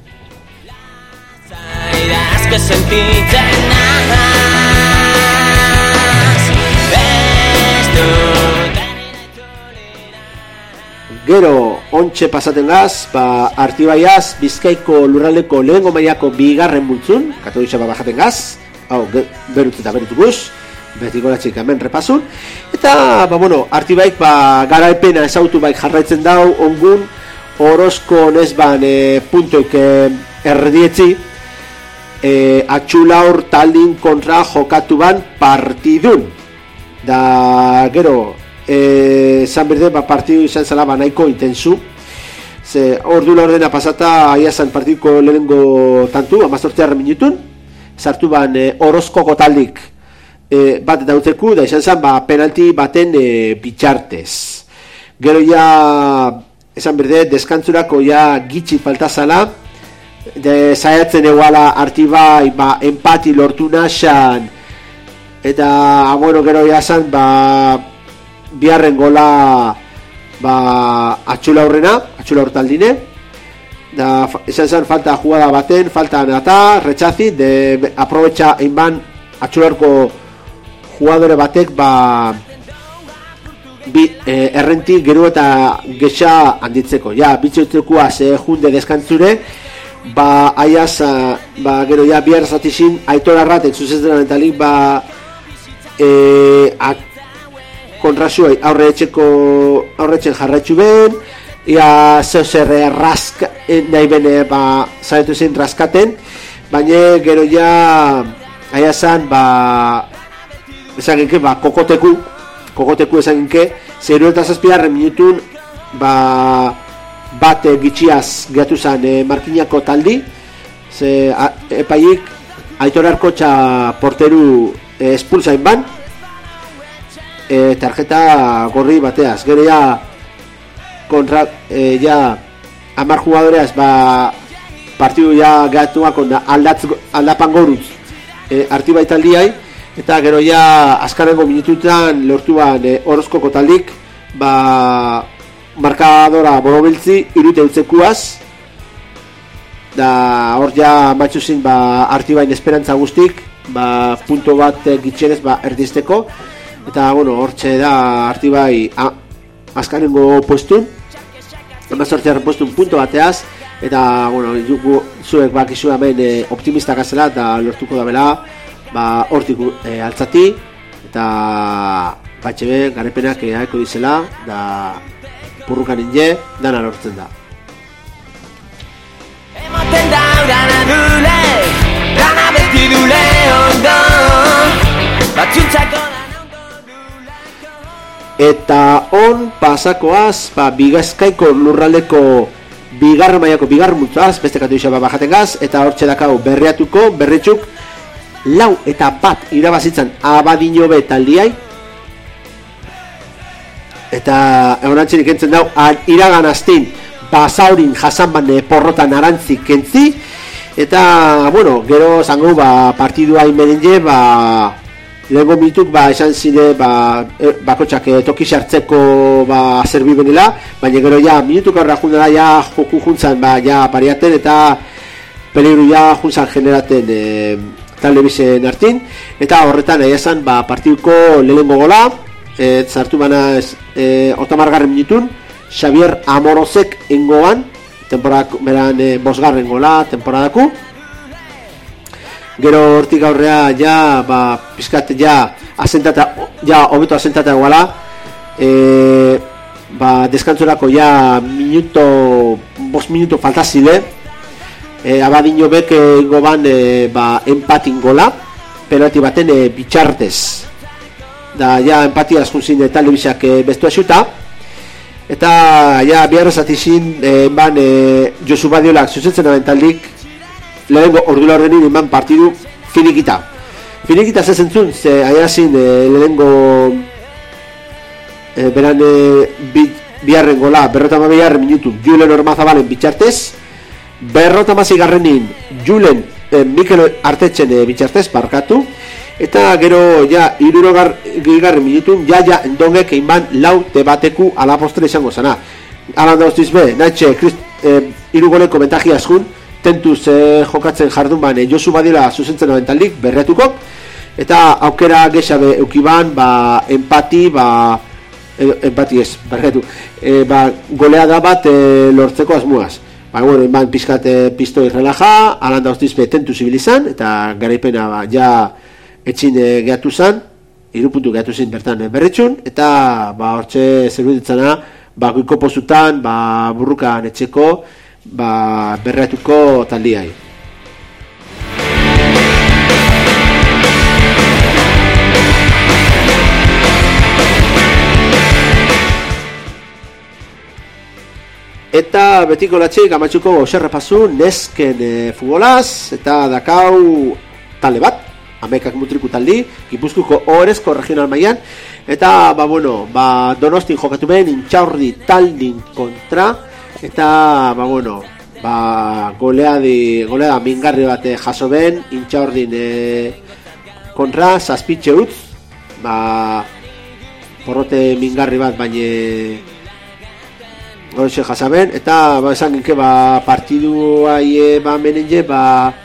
Gero, ontxe pasaten gaz, ba, Artibaiaz, Bizkaiko lurraldeko lehengo mailako bigarren multzun, Katowice ba bajaten gaz, hau, berut eta berut guz, betiko latxik hemen repasun, eta, ba, bueno, Artibaik, ba, garaipena ezautu baik jarraitzen dau, ongun, Orozko nesban e, puntoik e, erdietzi, e, atxulaur taldin kontra jokatu ban partidun, da, gero, esan eh, berde, ba, partidu izan zela ba, nahiko intensu, ze ordu la ordena pasata aiazan partidiko lehenengo tantu, amazortzearen minutun, sartu ban eh, Orozkoko taldik eh, bat eta utzeku, da izan zen ba, penalti baten eh, bitxartez. Gero ja, esan berde, deskantzurako ja gitxi falta zala, de saiatzen eguala Artibai ba, empati lortu naxan, eta, bueno, gero ja zen, ba, biharren gola ba, atxula horrena, atxula hortaldine, da, esan zen falta jugada baten, falta nata, retxazi, de aprobetxa einban atxula horko jugadore batek ba, bi, e, errenti gero eta gexa handitzeko. Ja, bitxotzekua ze junde deskantzure, ba, aiaz, ba, gero ja, bihar zatixin, aitor arratek, zuzetan eta lik, ba, e, ak, kontrasuei aurre etxeko, aurre etxen jarraitzu ben, ia zeu zer rask, nahi bene, ba, zaretu zen raskaten, baina gero ja, aiazan, ba, esaginke, ba, kokoteku, kokoteku esaginke, zeru eta zazpiarren minutun, ba, bat e, gitxiaz gehatu zen e, Markinako taldi, ze a, epaik Aitor Arkotxa porteru e, espulsain ban, e, tarjeta gorri bateaz, gero ja, kontra, e, ja, amar jugadoreaz, ba, partidu ja gehatuak aldatz, aldapan goruz, e, arti baitaldiai, eta gero ja azkarengo minututan lortuan e, Orozkoko taldik, ba, markadora borobiltzi irute utzekuaz, da hor ja matxuzin ba, Artibain esperantza guztik, ba, punto bat e, gitxenez ba, erdizteko, eta bueno, hortxe da Artibai a, azkarengo puestun, emazortziarren puestun punto bateaz, eta bueno, jugu, zuek bakizu hemen e, optimistak azela, eta lortuko da bela, ba, hortik e, altzati, eta batxe ben, garepenak eaeko dizela, da purrukan inge, dana lortzen da. Ematen da dana dule, dana beti dule ondo, batxuntzako dana ondo dule. Eta on pasakoaz, ba, Bigazkaiko lurraldeko bigarren maiako bigarren multzoaz, beste katu isa bajaten gaz, eta hortxe dakau berriatuko, berritxuk, lau eta bat irabazitzen Abadinobe taldiai, eta egonantzirik entzen dau iragan astin basaurin jasan bane porrotan arantzik kentzi, eta bueno, gero zango ba, partidua inmenenge, ba, lehenko mituk ba, esan zide ba, e, bakotxak e, toki sartzeko ba, zerbi benela, baina gero ja minutuk aurra jundela ja joku juntzan ba, ja pariaten, eta peligru ja juntzan generaten e, talde bizen hartin, eta horretan nahi esan ba, partiduko lehenko gola, e, zartu bana e, otamargarren minutun, Xavier Amorozek ingoan, temporadak beran e, bosgarren gola temporadaku. Gero hortik aurrea ja, ba, pizkat ja asentata, ja hobeto asentata goala, e, ba, deskantzorako ja minuto, bost minuto faltazide, e, Abadino bek ingo ban e, ba, empatin gola, penalti baten e, bitxartez. Da ja empatia azkunzin e, talde bizak e, bestu asuta, eta ja biharrezat izin e, ban e, Josu Badiolak zuzentzen aben taldik lehenko ordula ordenin inban partidu finikita. Finikita zezentzun, ze aiazin e, lehenko e, beran e, bi, biharren gola, berrota ma biharren minutu Julen Ormazabalen bitxartez, berrota ma zigarrenin Julen e, Mikel Artetxen e, bitxartez parkatu, eta gero ja irurogar gigarren minutun ja ja endongek einban lau tebateku ala postre izango zana. Alan dauztiz be, naitxe e, irugoleko bentaji askun, tentuz e, jokatzen jardun ban e, Josu Badiola zuzentzen abentaldik berreatuko, eta aukera gexabe eukiban ba, empati, ba, e, empati ez, berreatu, e, ba, goleada bat e, lortzeko asmuaz. Ba, bueno, inban pizkat e, pistoi relaja, alan dauztiz be tentu zibilizan, eta garaipena ba, ja etxin e, gehatu zen, irupuntu gehatu zen bertan e, berritxun, eta ba, hortxe zerbiditzana, ba, goiko pozutan, ba, burrukan etxeko, ba, berreatuko taldiai. Eta betiko latxik amatxuko xerrepazu nesken e, futbolaz, eta dakau talde bat, Amekak mutriku taldi, Gipuzkoako Ohorezko regional mailan, eta ba bueno, ba Donostin jokatu ben Intxaurdi taldin kontra, eta ba bueno, ba goleadi, goleada mingarri bat jaso ben Intxaurdin e, kontra zazpitxe utz, ba porrote mingarri bat baina golexe jasaben, eta ba esan genke ba partidua ie ba menenge ba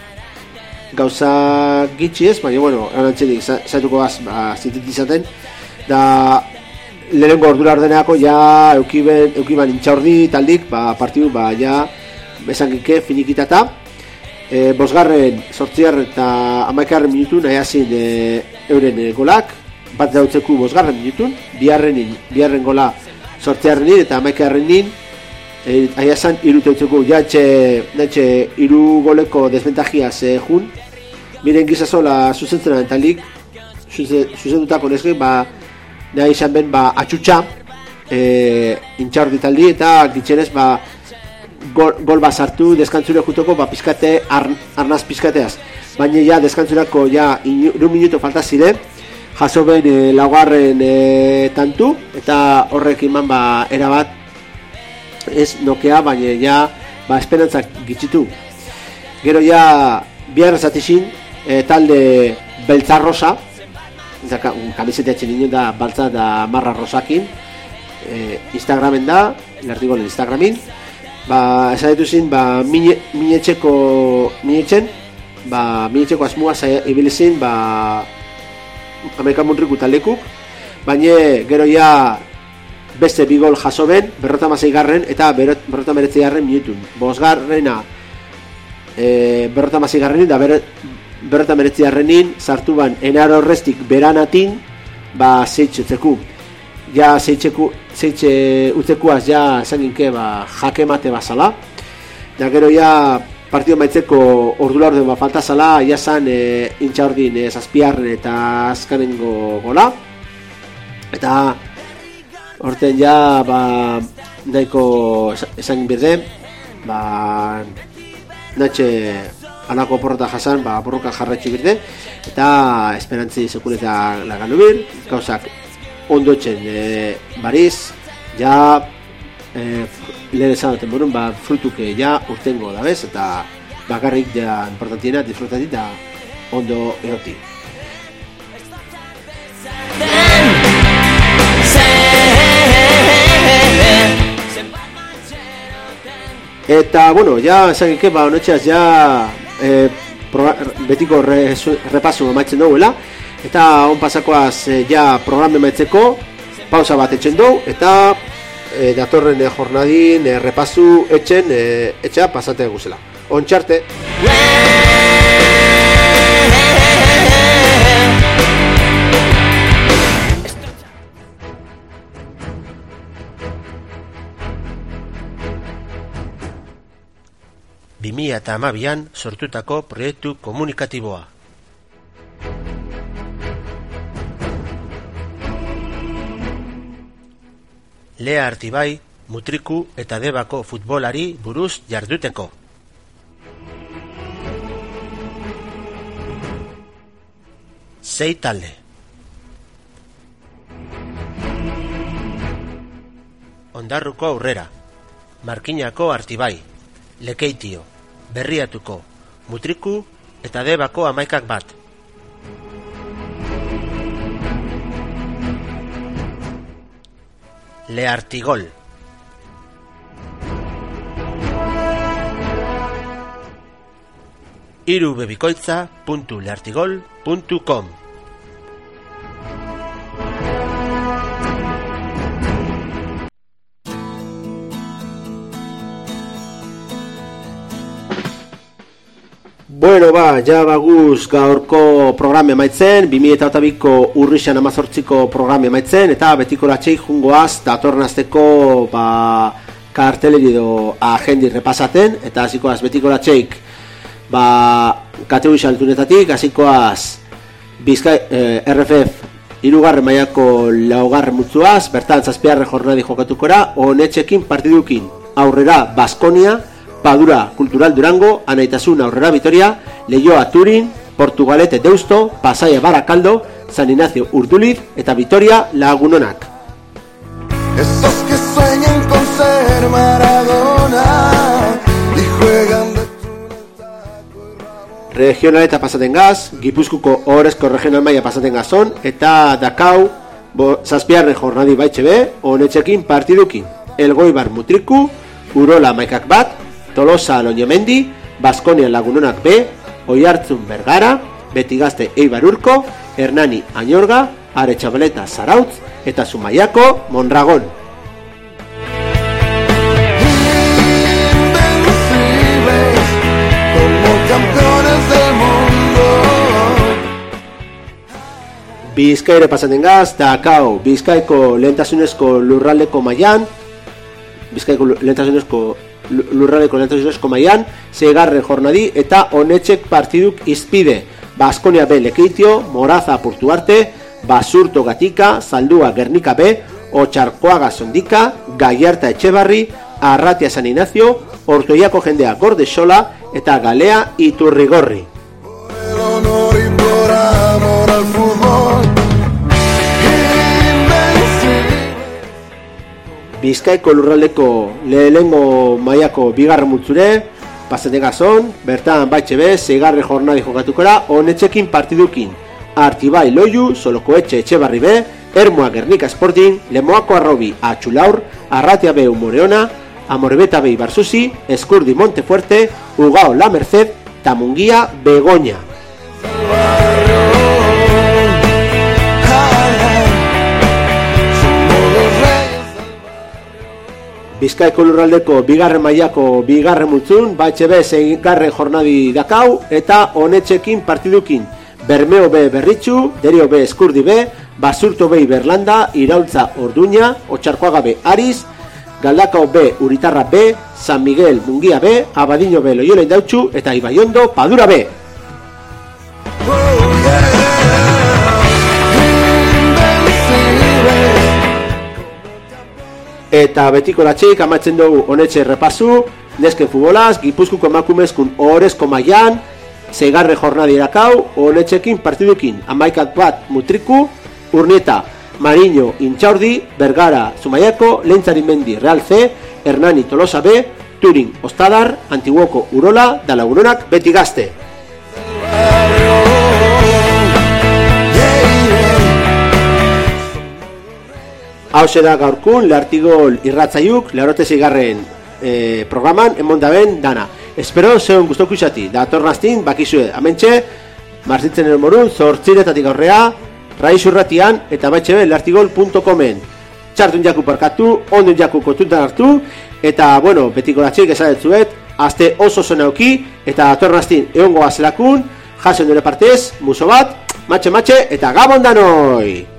gauza gitxi ez, baina bueno, erantzenik zaituko gaz ba, zintetizaten, da lehenengo ordura ordenako ja eukiben, eukiban intxaurdi taldik, ba, partidu, ba, ja, bezangike finikitata. E, bosgarren, sortziarren eta amaikarren minutun nahi hazin e, euren e, golak, bat dautzeku bosgarren minutun, biharrenin, biharren gola sortziarrenin eta amaikarrenin, e, nahi hazan iruteutzeku, ja etxe, etxe iru goleko desventajiaz e, jun, miren gizazola zuzentzen eta lik, zuzendutako nesken, ba, nahi izan ben, ba, atxutxa, e, intxaurdi taldi eta gitxenez, ba, Gol, gol bat sartu deskantzure jutoko ba, pizkate, ar, arnaz pizkateaz. Baina ja deskantzurako ja iru minuto falta ziren, jaso ben e, laugarren e, tantu, eta horrek iman ba, erabat ez nokea, baina ja ba, esperantzak gitzitu. Gero ja bihar zatizin e, talde beltzarrosa, kamisetea txen da baltza da marra rosakin, e, Instagramen da, Lartigolen Instagramin, ba, esan dituzin, ba, mine, minetxeko, minetxen, ba, minetxeko asmua ibilizin, ba, Amerikan Munriku taldekuk, baina gero ja beste bi gol jaso ben, berrota mazei garren, eta berrota meretzi garren minutun. Bosgarrena, e, berrota mazei garrenin, da ber, berrota meretzi garrenin, sartu ban, enaro horreztik beranatin, ba, zeitxetzeku. Ja, zeitxeku, zeitxe utzekuaz ja esanginke ba, jake mate bazala. Da gero ja partido maitzeko ordula orden ba, falta zala, ja zan e, intxaurdin e, zazpiarren eta azkanengo gola. Eta horten ja ba, nahiko esangin birde, ba, natxe anako porrota jasan, ba, porroka jarratxu birde, eta esperantzi sekuleta lagandu bir, gauzak ondo etxen e, bariz, ja e, lehen esan duten borun, ba, frutuke ja urtengo da bez, eta bakarrik ja importantiena disfrutatik da ondo eroti. Eta, bueno, ja esagike, ba, honetxeaz ja e, proba, betiko re, repasu amaitzen duguela. Eta on pasakoaz e, ja programa emaitzeko pausa bat etxen dugu, eta e, datorren e, jornadin e, repasu etxen e, etxea pasate guzela. On txarte! bi mila hamabian sortutako proiektu komunikatiboa. Lea Artibai, Mutriku eta Debako futbolari buruz jarduteko. Sei talde. Ondarruko Aurrera, Markinako Artibai, Lekeitio, Berriatuko, Mutriku eta Debako Amaikak bat. Leartigol. irubebikoitza puntu leartigol puntu com. Bueno, ba, ja baguz gaurko programa emaitzen, bi mila biko urrixan amazortziko programa emaitzen, eta betiko latxeik jungoaz, datorren azteko ba, karteleri edo agendi repasaten, eta hasikoaz betiko latxeik ba, kategori altunetatik, hasikoaz Bizkai, eh, R F F irugarren mailako laugarren mutzuaz, bertan zazpiarre jornadi jokatukora, honetxekin partidukin Aurrera Baskonia, Padura Kultural Durango, Anaitasun Aurrera Vitoria, Leioa Turin, Portugalete Deusto, Pasaia Barakaldo, San Ignacio Urduliz eta Vitoria Lagunonak. Esos que sueñan con ser Maradona y juegan de Regionaleta pasaten gaz, Gipuzkuko Ohorezko Regional Maila pasaten gazon, eta Dakau zazpiarren jornadi baitxe be, honetxekin partidukin. Elgoibar Mutriku, Urola Maikak bat, Tolosa Loñemendi, Baskonia Lagunonak B, Oiartzun Bergara, Betigazte Eibar Urko, Hernani Añorga, Aretxabaleta Zarautz, eta Zumaiako Mondragon. Bizkaire pasaten gaz, Dakao, Bizkaiko lehentasunezko lurraldeko mailan, Bizkaiko lehentasunezko lurraldeko lehentasunezko mailan, seigarren jornadi eta honetxek partiduk izpide, Baskonia B Lekeitio, Moraza Portuarte, Basurto Gatika, Zaldua Gernika B, Otxarkoaga Sondika, Gallarta Etxebarri, Arratia San Ignacio, Ortoiako jendea Gordesola eta Galea Iturrigorri. Bizkaiko lurraldeko lehenengo mailako bigarren multzure, pasategazon, bertan baitxe be, seigarren jornadi jokatukora, honetxekin partidukin, Artibai Loiu, Solokoetxe Etxebarri B, Ermua Gernika Sporting, Lemoako Arrobi Atxulaur, Arratia B Moreona, Amorebeta B Barsusi, Eskurdi Montefuerte, Ugao La Merced, Tamungia Begoña. Bizkaiko lurraldeko bigarren mailako bigarren multzun, baitxe be seigarren jornadi dakau, eta honetxekin partidukin, Bermeo B Berritxu, Derio B Eskurdi B, Basurto B Berlanda, Iraultza Orduña, Otxarkoaga B Ariz, Galdakao B Uritarra B, San Miguel Mungia B, Abadiño B Loyola Indautxu, eta Ibaiondo Padura B. Eta betiko latxik amatzen dugu honetxe repasu, nesken futbolaz, Gipuzkuko emakumezkun ohorezko mailan, seigarren jornadi erakau, honetxekin partidukin, amaikat bat Mutriku, Urnieta, Mariño, Intxaurdi, Bergara, Zumaiako, Lehentzarimendi, Real C, Hernani, Tolosa B, Turin, Ostadar, Antiguoko, Urola, Dalaguronak, Beti Gazte. Hau da gaurkun, Leartigol irratzaiuk, leharote zigarren e, programan, emondaben dana. Espero zeon guztoku izati, da tornaztin, bakizue, amentxe, marzitzen eromorun, zortziretatik aurrea, raiz urratian, eta baitxebe, leartigol punto comen. Txartun jaku parkatu, ondun jaku kontuntan hartu, eta, bueno, betiko latxik esadetzuet, azte oso zonauki, eta tornaztin eongo azelakun, jasen dure partez, muso bat, matxe-matxe, eta gabon danoi!